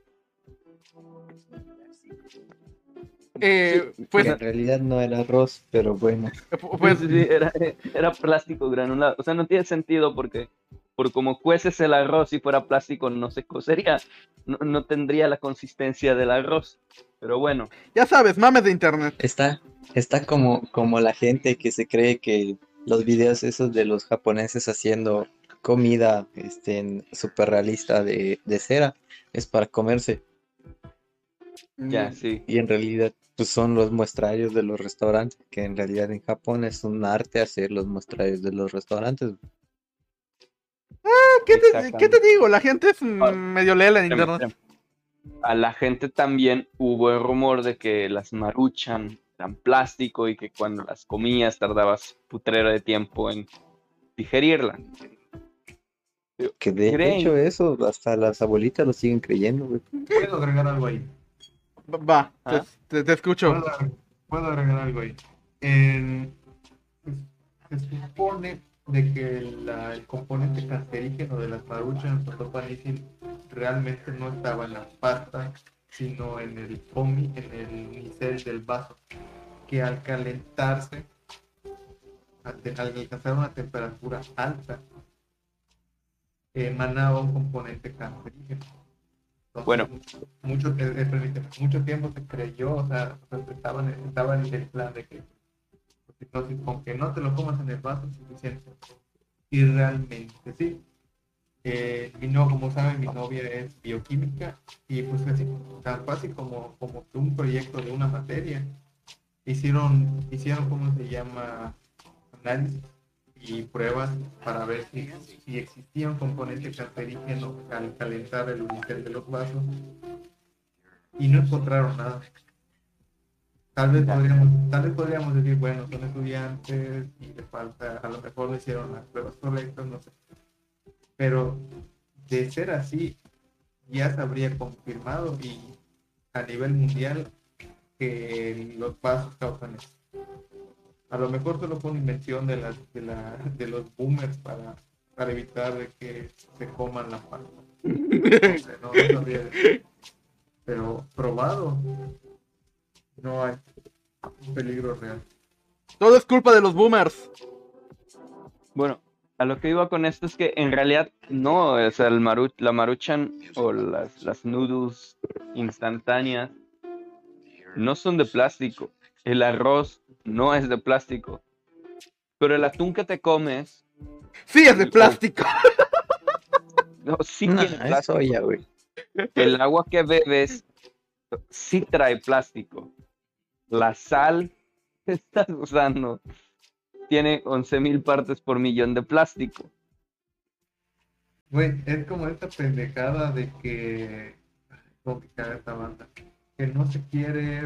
Pues, En realidad no era arroz, pero bueno. pues, Sí, era plástico granulado. O sea, no tiene sentido porque por como cueces el arroz, si fuera plástico, no se cocería. No tendría la consistencia del arroz. Pero bueno, ya sabes, mames de internet. Está como la gente que se cree que los videos esos de los japoneses haciendo comida súper realista de cera es para comerse. ya, sí. Y en realidad pues son los muestrarios de los restaurantes, que en realidad en Japón es un arte hacer los muestrarios de los restaurantes. ¿Qué te Exactamente. digo? La gente es Ahora, medio lela en espérame, internet. espérame. A la gente también hubo el rumor de que las Maruchan eran plástico y que cuando las comías tardabas putrero de tiempo en digerirla. Que de ¿Creen? hecho eso hasta las abuelitas lo siguen creyendo, güey. ¿Puedo agregar algo ahí? Va, ¿Ah? te escucho. ¿Puedo agregar algo ahí? En- se supone de que el componente cancerígeno de las maruchan protopanicil realmente no estaba en la pasta, sino en el foamy, en el unicel del vaso, que al calentarse, al alcanzar una temperatura alta, emanaba un componente cancerígeno. Entonces, Bueno, mucho tiempo se creyó, o sea, estaba en el plan de que entonces, con que no te lo comas en el vaso es suficiente. Y realmente sí. Como saben, mi novia es bioquímica y pues así, tan fácil como que un proyecto de una materia. Hicieron ¿cómo se llama? Análisis y pruebas para ver si existía un componente cancerígeno al calentar el unicel de los vasos y no encontraron nada. Tal vez podríamos decir, bueno, son estudiantes y le falta, a lo mejor no hicieron las pruebas correctas, no sé. Pero de ser así, ya se habría confirmado y a nivel mundial que los vasos causan eso. A lo mejor solo fue una invención de los boomers para evitar de que se coman la pasta. No sé, no sabría decir. Pero probado, no hay un peligro real. Todo es culpa de los boomers. bueno, a lo que iba con esto es que en realidad no, o sea, la Maruchan o las noodles instantáneas no son de plástico. El arroz no es de plástico. Pero el atún que te comes, Sí, es de plástico. no, sí Nah, tiene es plástico. soya, güey. El agua que bebes sí trae plástico. La sal que estás usando tiene 11.000 partes por millón de plástico. Güey, es como esta pendejada de que, como que caga esta banda, que no se quiere,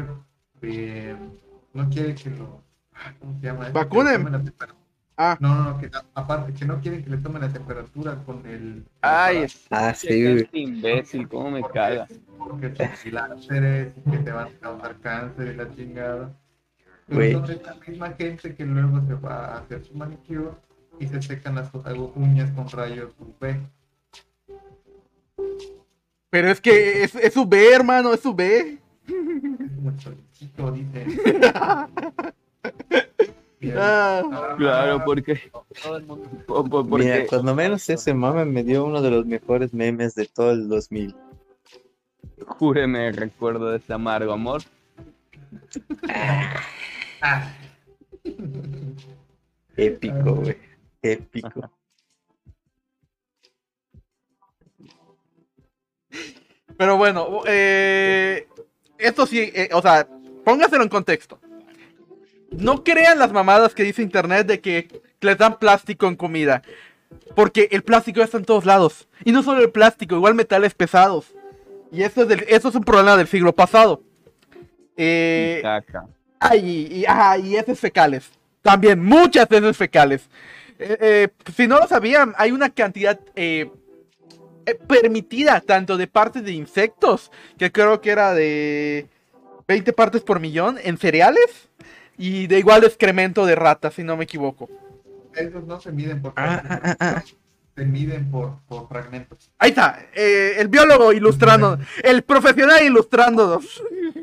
no quiere que lo, ¿cómo se llama? Que le tomen la Vacunen. temperatura. Ah, No, que aparte, que no quieren que le tomen la temperatura con el Ay, aparato, Sí, qué güey. gente imbécil, cómo me caga. porque son láseres y que te van a causar cáncer y la chingada. Pero Güey. son esta misma gente que luego se va a hacer su manicure y se secan las uñas con rayos UV. Pero es que es su B, hermano, es su B. Es como el solicito, dice. Claro, porque, Todo el mundo. Mira, porque cuando menos ese mame me dio uno de los mejores memes de todo el 2000. júreme, recuerdo de ese amargo amor. Ah. Épico, güey. Épico. Pero bueno, esto sí, o sea, póngaselo en contexto. No crean las mamadas que dice internet de que les dan plástico en comida. Porque el plástico ya está en todos lados. Y no solo el plástico, igual metales pesados. Y eso es un problema del siglo pasado. Caca. Y heces fecales. También muchas heces fecales. Si no lo sabían, hay una cantidad permitida tanto de partes de insectos, que creo que era de 20 partes por millón en cereales, y de igual excremento de ratas, si no me equivoco. Esos no se miden por se miden por fragmentos. Ahí está, el biólogo ilustrando, el profesional ilustrándonos.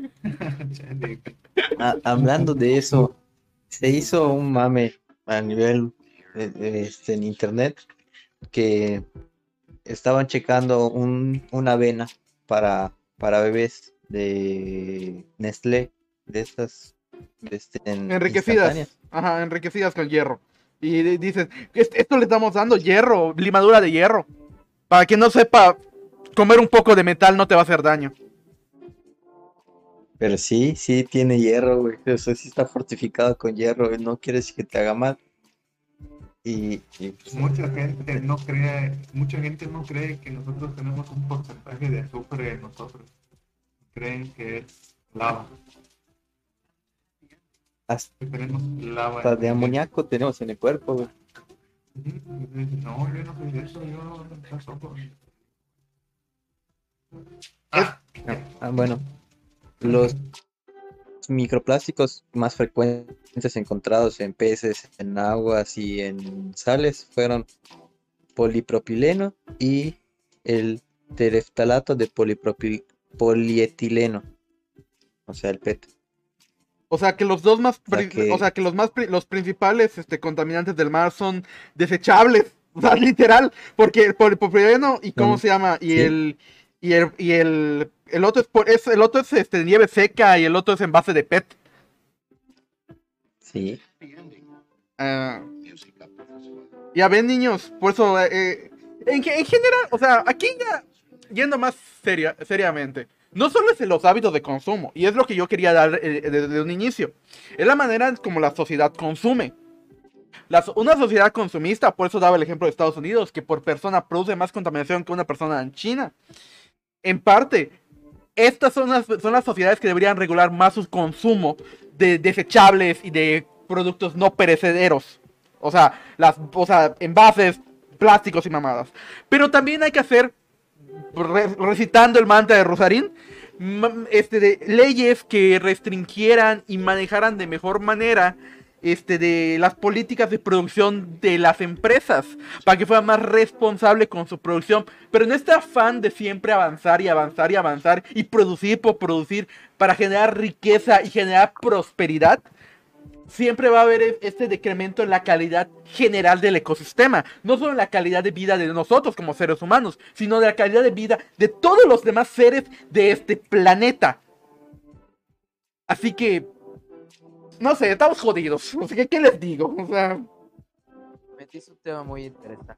Hablando de eso, se hizo un mame a nivel en internet que estaban checando una avena para bebés de Nestlé, de estas Enriquecidas, instantáneas. ajá, enriquecidas con hierro. Y dices, esto le estamos dando hierro, limadura de hierro. Para quien no sepa, comer un poco de metal no te va a hacer daño. Pero sí tiene hierro, güey. O sea, sí está fortificado con hierro, güey. No quiere decir que te haga mal. Y pues, Mucha gente no cree que nosotros tenemos un porcentaje de azufre en nosotros. Creen que es lava. hasta Que tenemos lava. de amoníaco tenemos en el cuerpo, güey. No, yo no soy de eso, yo no soy. Bueno, los microplásticos más frecuentes encontrados en peces, en aguas y en sales fueron polipropileno y el tereftalato de polietileno, o sea, el PET. O sea que los dos más, O sea que- o sea que los principales contaminantes del mar son desechables, o sea, literal, porque el polipropileno y cómo se llama y sí. el otro el otro es nieve seca y el otro es en base de PET. Sí, Ah, ya ven, niños, por eso en general, o sea, aquí ya yendo más seriamente. No solo es los hábitos de consumo, y es lo que yo quería dar desde un inicio. Es la manera como la sociedad consume. Una sociedad consumista, por eso daba el ejemplo de Estados Unidos, que por persona produce más contaminación que una persona en China. En parte, estas son las sociedades que deberían regular más su consumo de desechables y de productos no perecederos. O sea, envases, plásticos y mamadas. Pero también hay que hacer, recitando el mantra de Rosarín, de leyes que restringieran y manejaran de mejor manera de las políticas de producción de las empresas para que fuera más responsable con su producción, pero en este afán de siempre avanzar y avanzar y avanzar y producir por producir para generar riqueza y generar prosperidad, siempre va a haber este decremento en la calidad general del ecosistema. No solo en la calidad de vida de nosotros como seres humanos, sino de la calidad de vida de todos los demás seres de este planeta. Así que, no sé, estamos jodidos. Así que, ¿qué les digo? O sea, Metiste un tema muy interesante.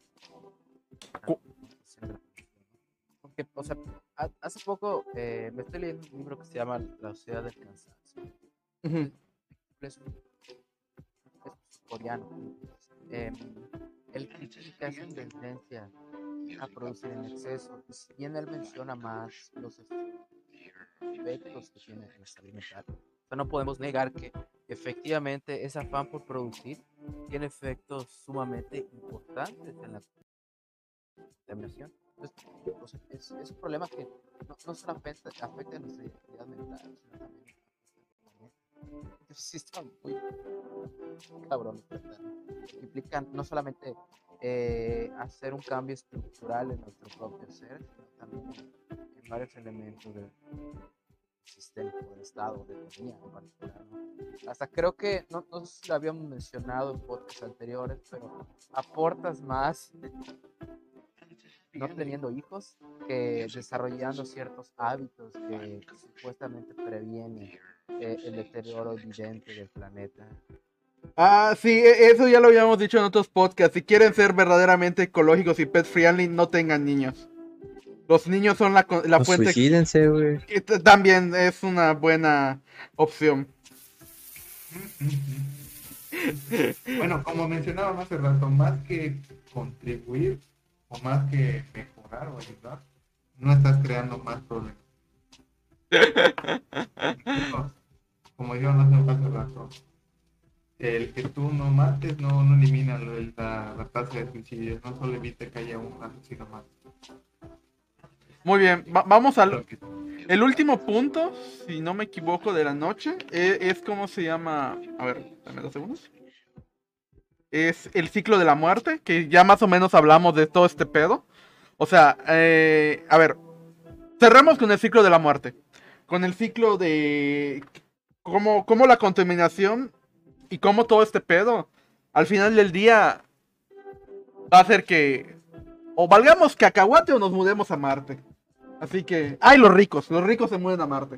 Porque, o sea, hace poco me estoy leyendo un libro que se llama La Sociedad del Cansancio. Es coreano. Él critica esa tendencia a producir en exceso. Y si bien él menciona más los efectos que tiene en la salud mental, o sea, no podemos negar que efectivamente ese afán por producir tiene efectos sumamente importantes en la contaminación. Entonces, o sea, es un problema que no solamente afecta a nuestra identidad mental, sino también sí está muy cabrón, que implican no solamente hacer un cambio estructural en nuestro propio ser, sino también varios elementos del sistema, del Estado, de economía en particular, ¿no? Hasta creo que, no sé si lo habíamos mencionado en podcasts anteriores, pero aportas más no teniendo hijos que desarrollando ciertos hábitos que supuestamente previenen el deterioro evidente del planeta. Ah, sí, eso ya lo habíamos dicho en otros podcasts. Si quieren ser verdaderamente ecológicos y pet friendly, no tengan niños. Los niños son la No fuente. suicídense, güey. También es una buena opción. Bueno, como mencionaba hace rato, más que contribuir o más que mejorar o ayudar, no estás creando más problemas. Como yo no hace rato, el que tú no mates no elimina la tasa de suicidios, no solo evita que haya un asesino más. Muy bien, vamos al el último punto, si no me equivoco, de la noche. Es como se llama. A ver, dame 2 segundos. Es el ciclo de la muerte, que ya más o menos hablamos de todo este pedo. O sea, a ver, cerramos con el ciclo de la muerte. Con el ciclo de cómo la contaminación y cómo todo este pedo, al final del día, va a hacer que o valgamos cacahuate o nos mudemos a Marte. Así que, ¡ay, los ricos se mueven a Marte!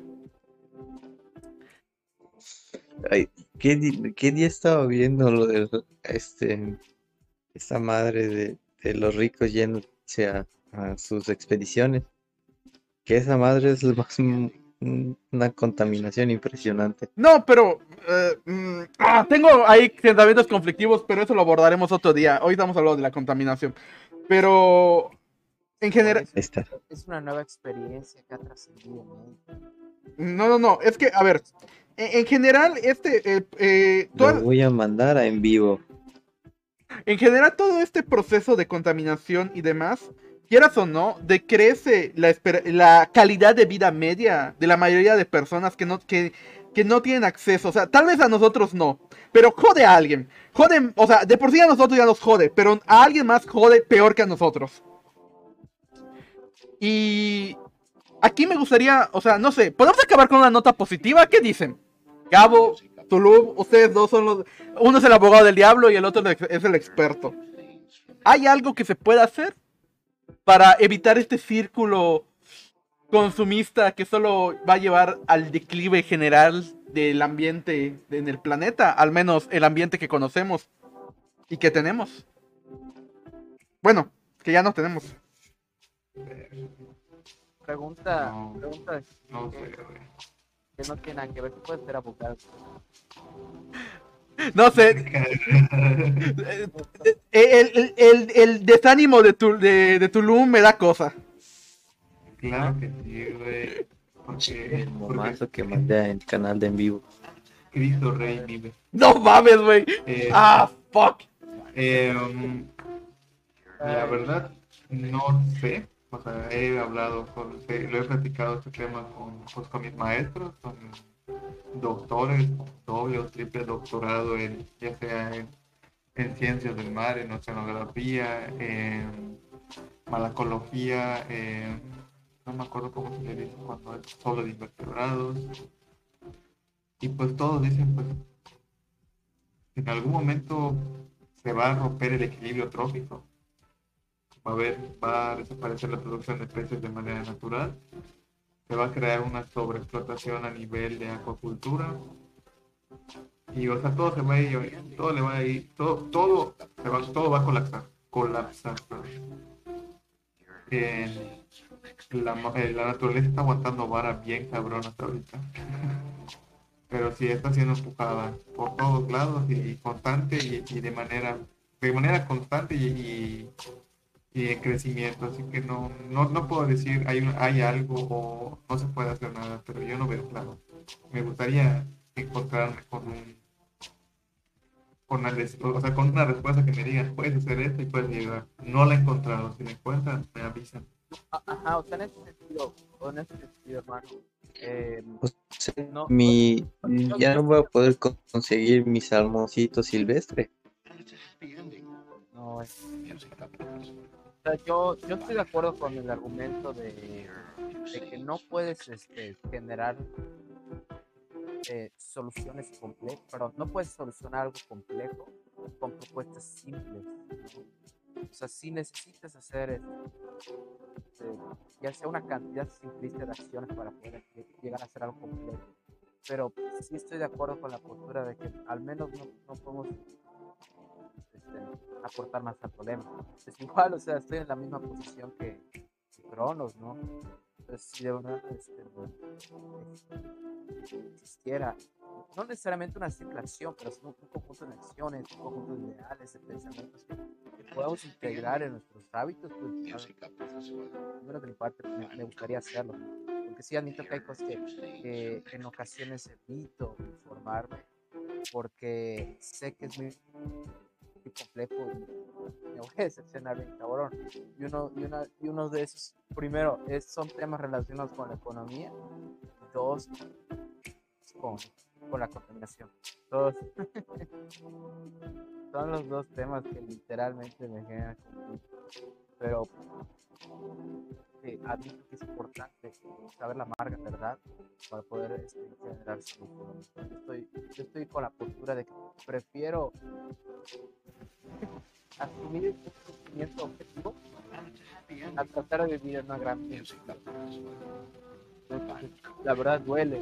Ay, ¿qué día estaba viendo lo de esta madre de los ricos yéndose a sus expediciones? Que esa madre es una contaminación impresionante. No, pero tengo ahí pensamientos conflictivos, pero eso lo abordaremos otro día. Hoy estamos hablando de la contaminación. Pero en general, Esta. Es una nueva experiencia que ha trascendido, ¿no? no, es que, a ver, en general, Lo voy a mandar en vivo. en general todo este proceso de contaminación y demás, quieras o no, decrece la calidad de vida media de la mayoría de personas que no tienen acceso. O sea, tal vez a nosotros no, pero jode a alguien. Jode, o sea, de por sí a nosotros ya nos jode, pero a alguien más jode peor que a nosotros. Y aquí me gustaría, o sea, no sé, ¿podemos acabar con una nota positiva? ¿Qué dicen? Gabo, Tulum, ustedes dos son los... Uno es el abogado del diablo y el otro es el experto. ¿Hay algo que se pueda hacer para evitar este círculo consumista que solo va a llevar al declive general del ambiente en el planeta? Al menos el ambiente que conocemos y que tenemos. Bueno, que ya no tenemos. Pregunta No sé, que no tiene nada que ver, tú puedes ser abogado. No sé, el desánimo de Tulum me da cosa. Claro que sí, güey. Porque El momazo que mandé en el canal de en vivo. Cristo Rey vive. No mames, güey. Fuck. La verdad, no sé. O sea, he hablado lo he platicado este tema con mis maestros, con doctores, con doble o triple doctorado ya sea en ciencias del mar, en oceanografía, en malacología, no me acuerdo cómo se le dice cuando es solo de invertebrados. Y pues todos dicen, pues, en algún momento se va a romper el equilibrio trófico. Va a desaparecer la producción de peces de manera natural. Se va a crear una sobreexplotación a nivel de acuacultura. Y o sea, todo se va a ir, todo le va a ir, todo va a colapsar. La naturaleza está aguantando vara bien cabrón hasta ahorita. Pero sí está siendo empujada por todos lados y constante y de manera constante y en crecimiento, así que no puedo decir hay algo o no se puede hacer nada, pero yo no veo claro. Me gustaría encontrarme con una respuesta que me diga puedes hacer esto y puedes llegar. No la he encontrado, si la encuentran me avisan. Ajá, o sea, en ese sentido, hermano. O sea, No, ya no voy a poder conseguir mi salmoncito silvestre. No, o sea, yo estoy de acuerdo con el argumento de de que no puedes generar soluciones complejas, perdón, no puedes solucionar algo complejo con propuestas simples, ¿no? O sea, si necesitas hacer ya sea una cantidad simplista de acciones para poder llegar a hacer algo complejo. Pero sí estoy de acuerdo con la postura de que al menos no podemos aportar más al problema. Es igual, o sea, estoy en la misma posición que Cronos, ¿no? Entonces, si de verdad existiera, no necesariamente una simple acción, pero sí un conjunto de acciones, un conjunto de ideales, de pensamientos que podamos integrar en nuestros hábitos, pues, primero de mi parte me gustaría hacerlo. Porque sí admito que hay cosas que en ocasiones evito informarme, porque sé que es muy complejo y me voy a decepcionar bien cabrón. Y uno de esos, primero, son temas relacionados con la economía, dos, con la contaminación. Dos. Son los dos temas que literalmente me generan conflicto. Pero admito que es importante saber la amarga verdad para poder generar soluciones. Yo estoy con la postura de que prefiero asumir este sufrimiento objetivo a tratar de vivir en una gran música. La verdad duele.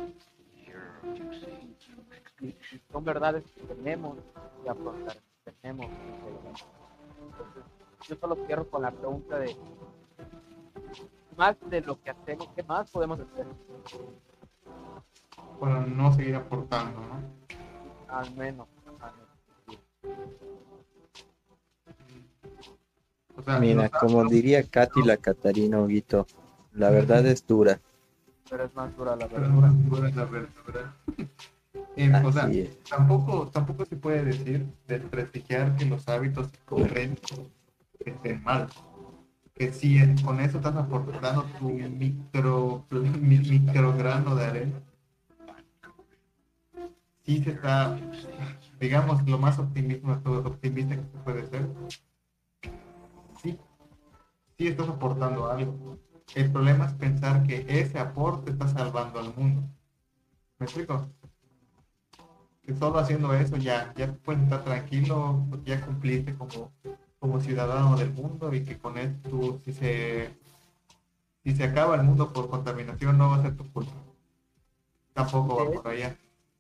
Y son verdades que tenemos que afrontar. Tenemos que integrar. Entonces, yo solo cierro con la pregunta de más de lo que hacemos, ¿qué más podemos hacer? Para no seguir aportando, ¿no? Al menos. O sea, Mira, como diría Katy la Catarina Huguito, la verdad es dura. Pero es más dura la pero verdura. no dura la verdura. O sea, Así es. tampoco se puede decir desprestigiar que los hábitos correctos estén mal. Que si con eso estás aportando tu micrograno de arena, sí se está, digamos, lo más optimista que se puede ser. Sí estás aportando algo. El problema es pensar que ese aporte está salvando al mundo. ¿Me explico? Que solo haciendo eso ya puedes estar tranquilo, ya cumpliste como ciudadano del mundo y que con esto, si se acaba el mundo por contaminación, no va a ser tu culpa. Tampoco va por allá.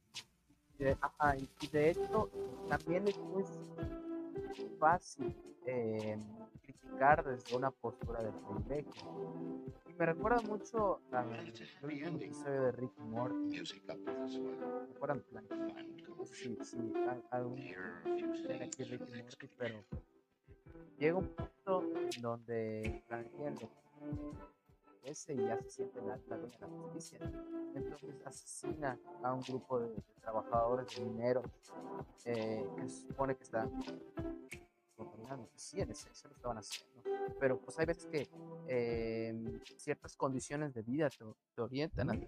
Y de hecho, también es muy fácil criticar desde una postura de privilegio. Y me recuerda mucho a un episodio de Rick y Morty. ¿Me recuerdan? Sí, algún tiene aquí Rick y Morty, pero llega un punto en donde Daniel ese y ya se siente la dueña de la justicia. Entonces asesina a un grupo de trabajadores de mineros que se supone que están contaminando. Sí, en esencia lo estaban haciendo. Pero pues hay veces que ciertas condiciones de vida te orientan a...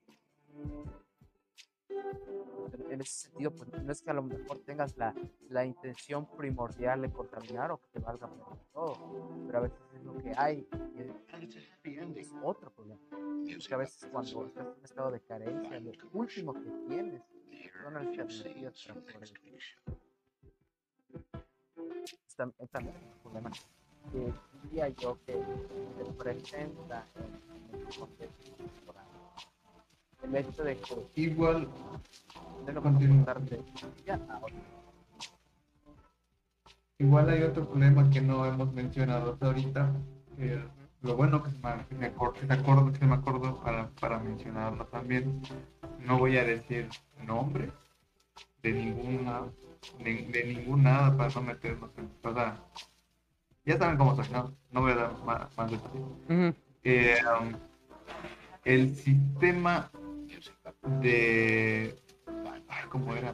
En ese sentido, pues no es que a lo mejor tengas la intención primordial de contaminar o que te valga por todo, pero a veces es lo que hay y es otro problema. Porque a veces cuando estás en un estado de carencia, lo último que tienes son alternativas para poder también es un problema que diría yo que se presenta en el contexto electoral. El hecho de que Igual, de lo que igual hay otro problema que no hemos mencionado hasta ahorita. Lo bueno que se me acordó para mencionarlo también. No voy a decir nombre de ningún nada para no meternos en... O sea, ya saben cómo soy, no voy a dar más detalles. El sistema de... ¿Cómo era?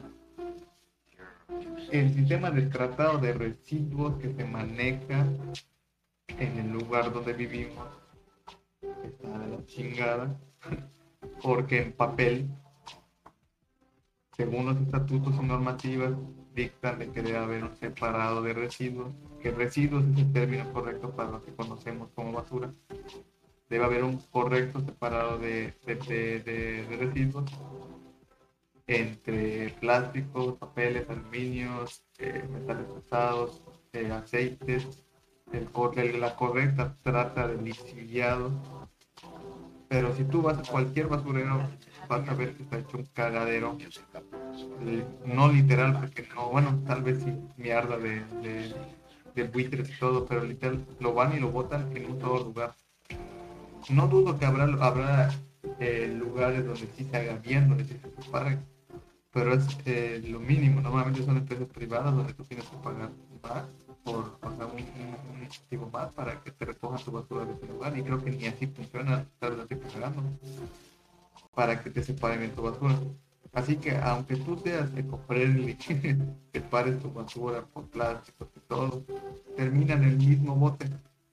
El sistema de tratado de residuos que se maneja en el lugar donde vivimos está de la chingada, porque en papel, según los estatutos y normativas, dictan de que debe haber un separado de residuos, que residuos es el término correcto para lo que conocemos como basura. debe haber un correcto separado de residuos entre plásticos, papeles, aluminios, metales pesados, aceites, la correcta trata de lixiviado. Pero si tú vas a cualquier basurero, vas a ver que está hecho un cagadero. No literal, porque no, bueno, tal vez sí mierda de buitres y todo, pero literal lo van y lo botan en un solo lugar. No dudo que habrá lugares donde sí se haga bien, donde sí se separen, pero es lo mínimo. Normalmente son empresas privadas donde tú tienes que pagar más por pasar un incentivo más para que te recojan tu basura de ese lugar, y creo que ni así funciona, tal vez te pagando para que te separen en tu basura. Así que aunque tú seas eco-friendly, separes tu basura por plásticos y todo, termina en el mismo bote,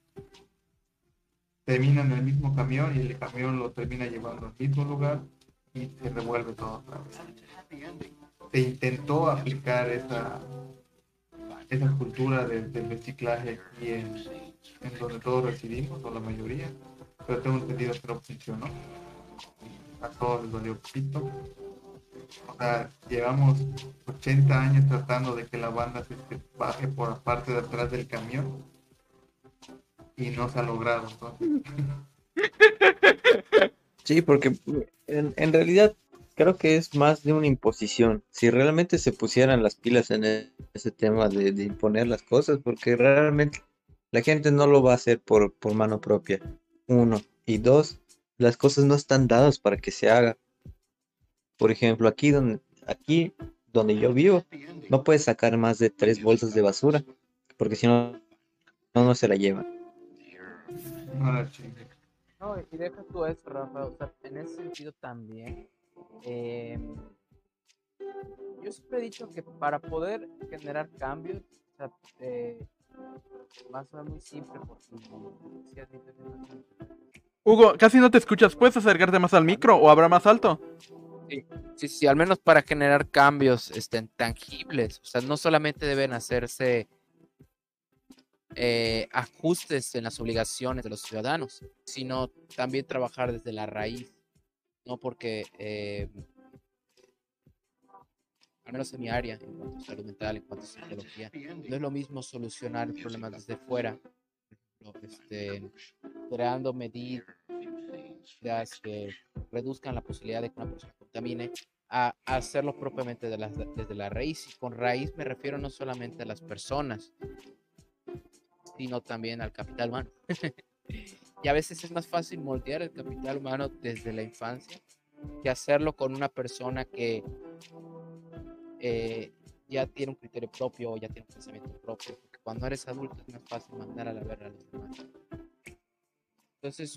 termina en el mismo camión, y el camión lo termina llevando al mismo lugar y se revuelve todo otra vez. Se intentó aplicar esa cultura del reciclaje aquí en donde todos residimos, o la mayoría, pero tengo entendido que no funcionó. A todos les dolió poquito. O sea, llevamos 80 años tratando de que la banda se baje por la parte de atrás del camión y no se ha logrado. Entonces, Sí, porque en realidad creo que es más de una imposición. Si realmente se pusieran las pilas en ese tema de imponer las cosas, porque realmente la gente no lo va a hacer por mano propia. Uno. Y dos, las cosas no están dadas para que se haga. Por ejemplo, aquí donde yo vivo, no puedes sacar más de 3 bolsas de basura, porque si no, no se la llevan. no la chingue. No, y deja tú eso, Rafa. O sea, en ese sentido también. eh, yo siempre he dicho que para poder generar cambios, o sea, va a ser muy simple, porque como decías, Hugo, casi no te escuchas. ¿Puedes acercarte más al micro o hablar más alto? sí, sí, sí, al menos para generar cambios tangibles. O sea, no solamente deben hacerse ajustes en las obligaciones de los ciudadanos, sino también trabajar desde la raíz, ¿no? Porque, al menos en mi área, en cuanto a salud mental, en cuanto a psicología, no es lo mismo solucionar problemas desde fuera, ¿no? Creando medidas que reduzcan la posibilidad de que una persona contamine, a hacerlo propiamente desde la raíz. Y con raíz me refiero no solamente a las personas, sino también al capital humano. Y a veces es más fácil moldear el capital humano desde la infancia que hacerlo con una persona que ya tiene un criterio propio o ya tiene un pensamiento propio. Porque cuando eres adulto es más fácil mandar a la verga a los demás. Entonces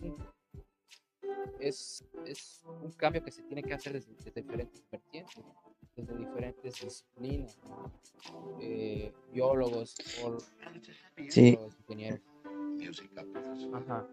es un cambio que se tiene que hacer desde diferentes vertientes, desde diferentes disciplinas, ¿no? Biólogos, Sí, psicólogos, ingenieros. Ajá.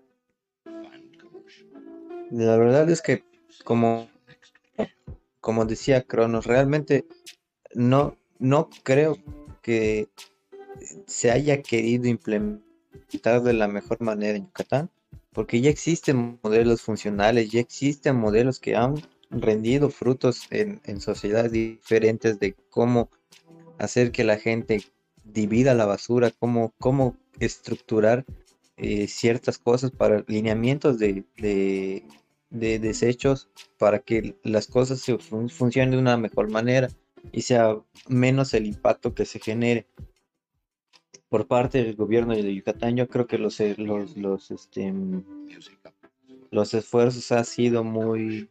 la verdad es que como, como decía Cronos, realmente no creo que se haya querido implementar de la mejor manera en Yucatán, porque ya existen modelos funcionales, ya existen modelos que han rendido frutos en sociedades diferentes de cómo hacer que la gente divida la basura, cómo estructurar ciertas cosas para lineamientos de desechos para que las cosas funcionen de una mejor manera y sea menos el impacto que se genere por parte del gobierno de Yucatán. Yo creo que los esfuerzos han sido muy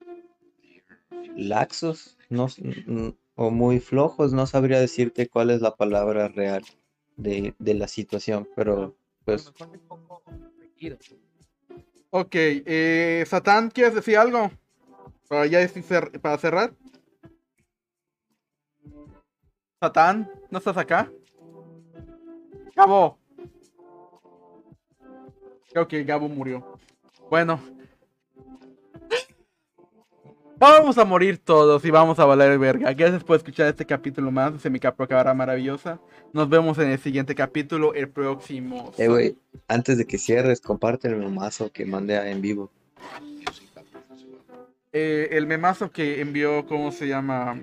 laxos, no, o muy flojos, no sabría decirte cuál es la palabra real de la situación, pero A lo pues mejor un poco requerido. Ok, Satán, ¿quieres decir algo? Para cerrar. Satán, ¿no estás acá? Gabo. Creo que Gabo murió. Bueno, Vamos a morir todos y vamos a valer verga. Gracias por escuchar este capítulo más de Semicapro Maravillosa. Nos vemos en el siguiente capítulo, el próximo. Güey, antes de que cierres, comparte el memazo que mandé en vivo. El memazo que envió, ¿cómo se llama?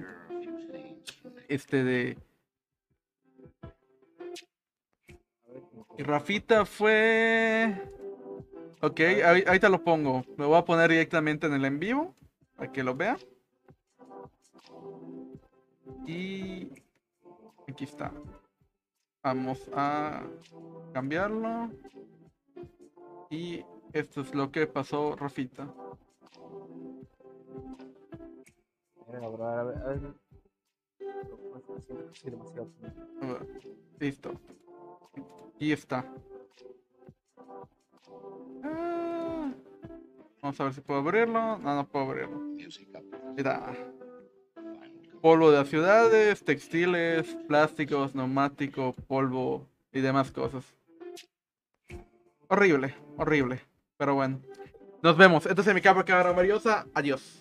Rafita fue... Ok, ahí te lo pongo. Lo voy a poner directamente en el en vivo, para que lo vean. Y... aquí está. Vamos a cambiarlo. Y esto es lo que pasó, Rafita. Listo. Y está. Vamos a ver si puedo abrirlo. No, no puedo abrirlo. Mira. Polvo de las ciudades, textiles, plásticos, neumático, polvo y demás cosas. Horrible, horrible. Pero bueno. Nos vemos. Esto es Semicapro Maravillosa. Adiós.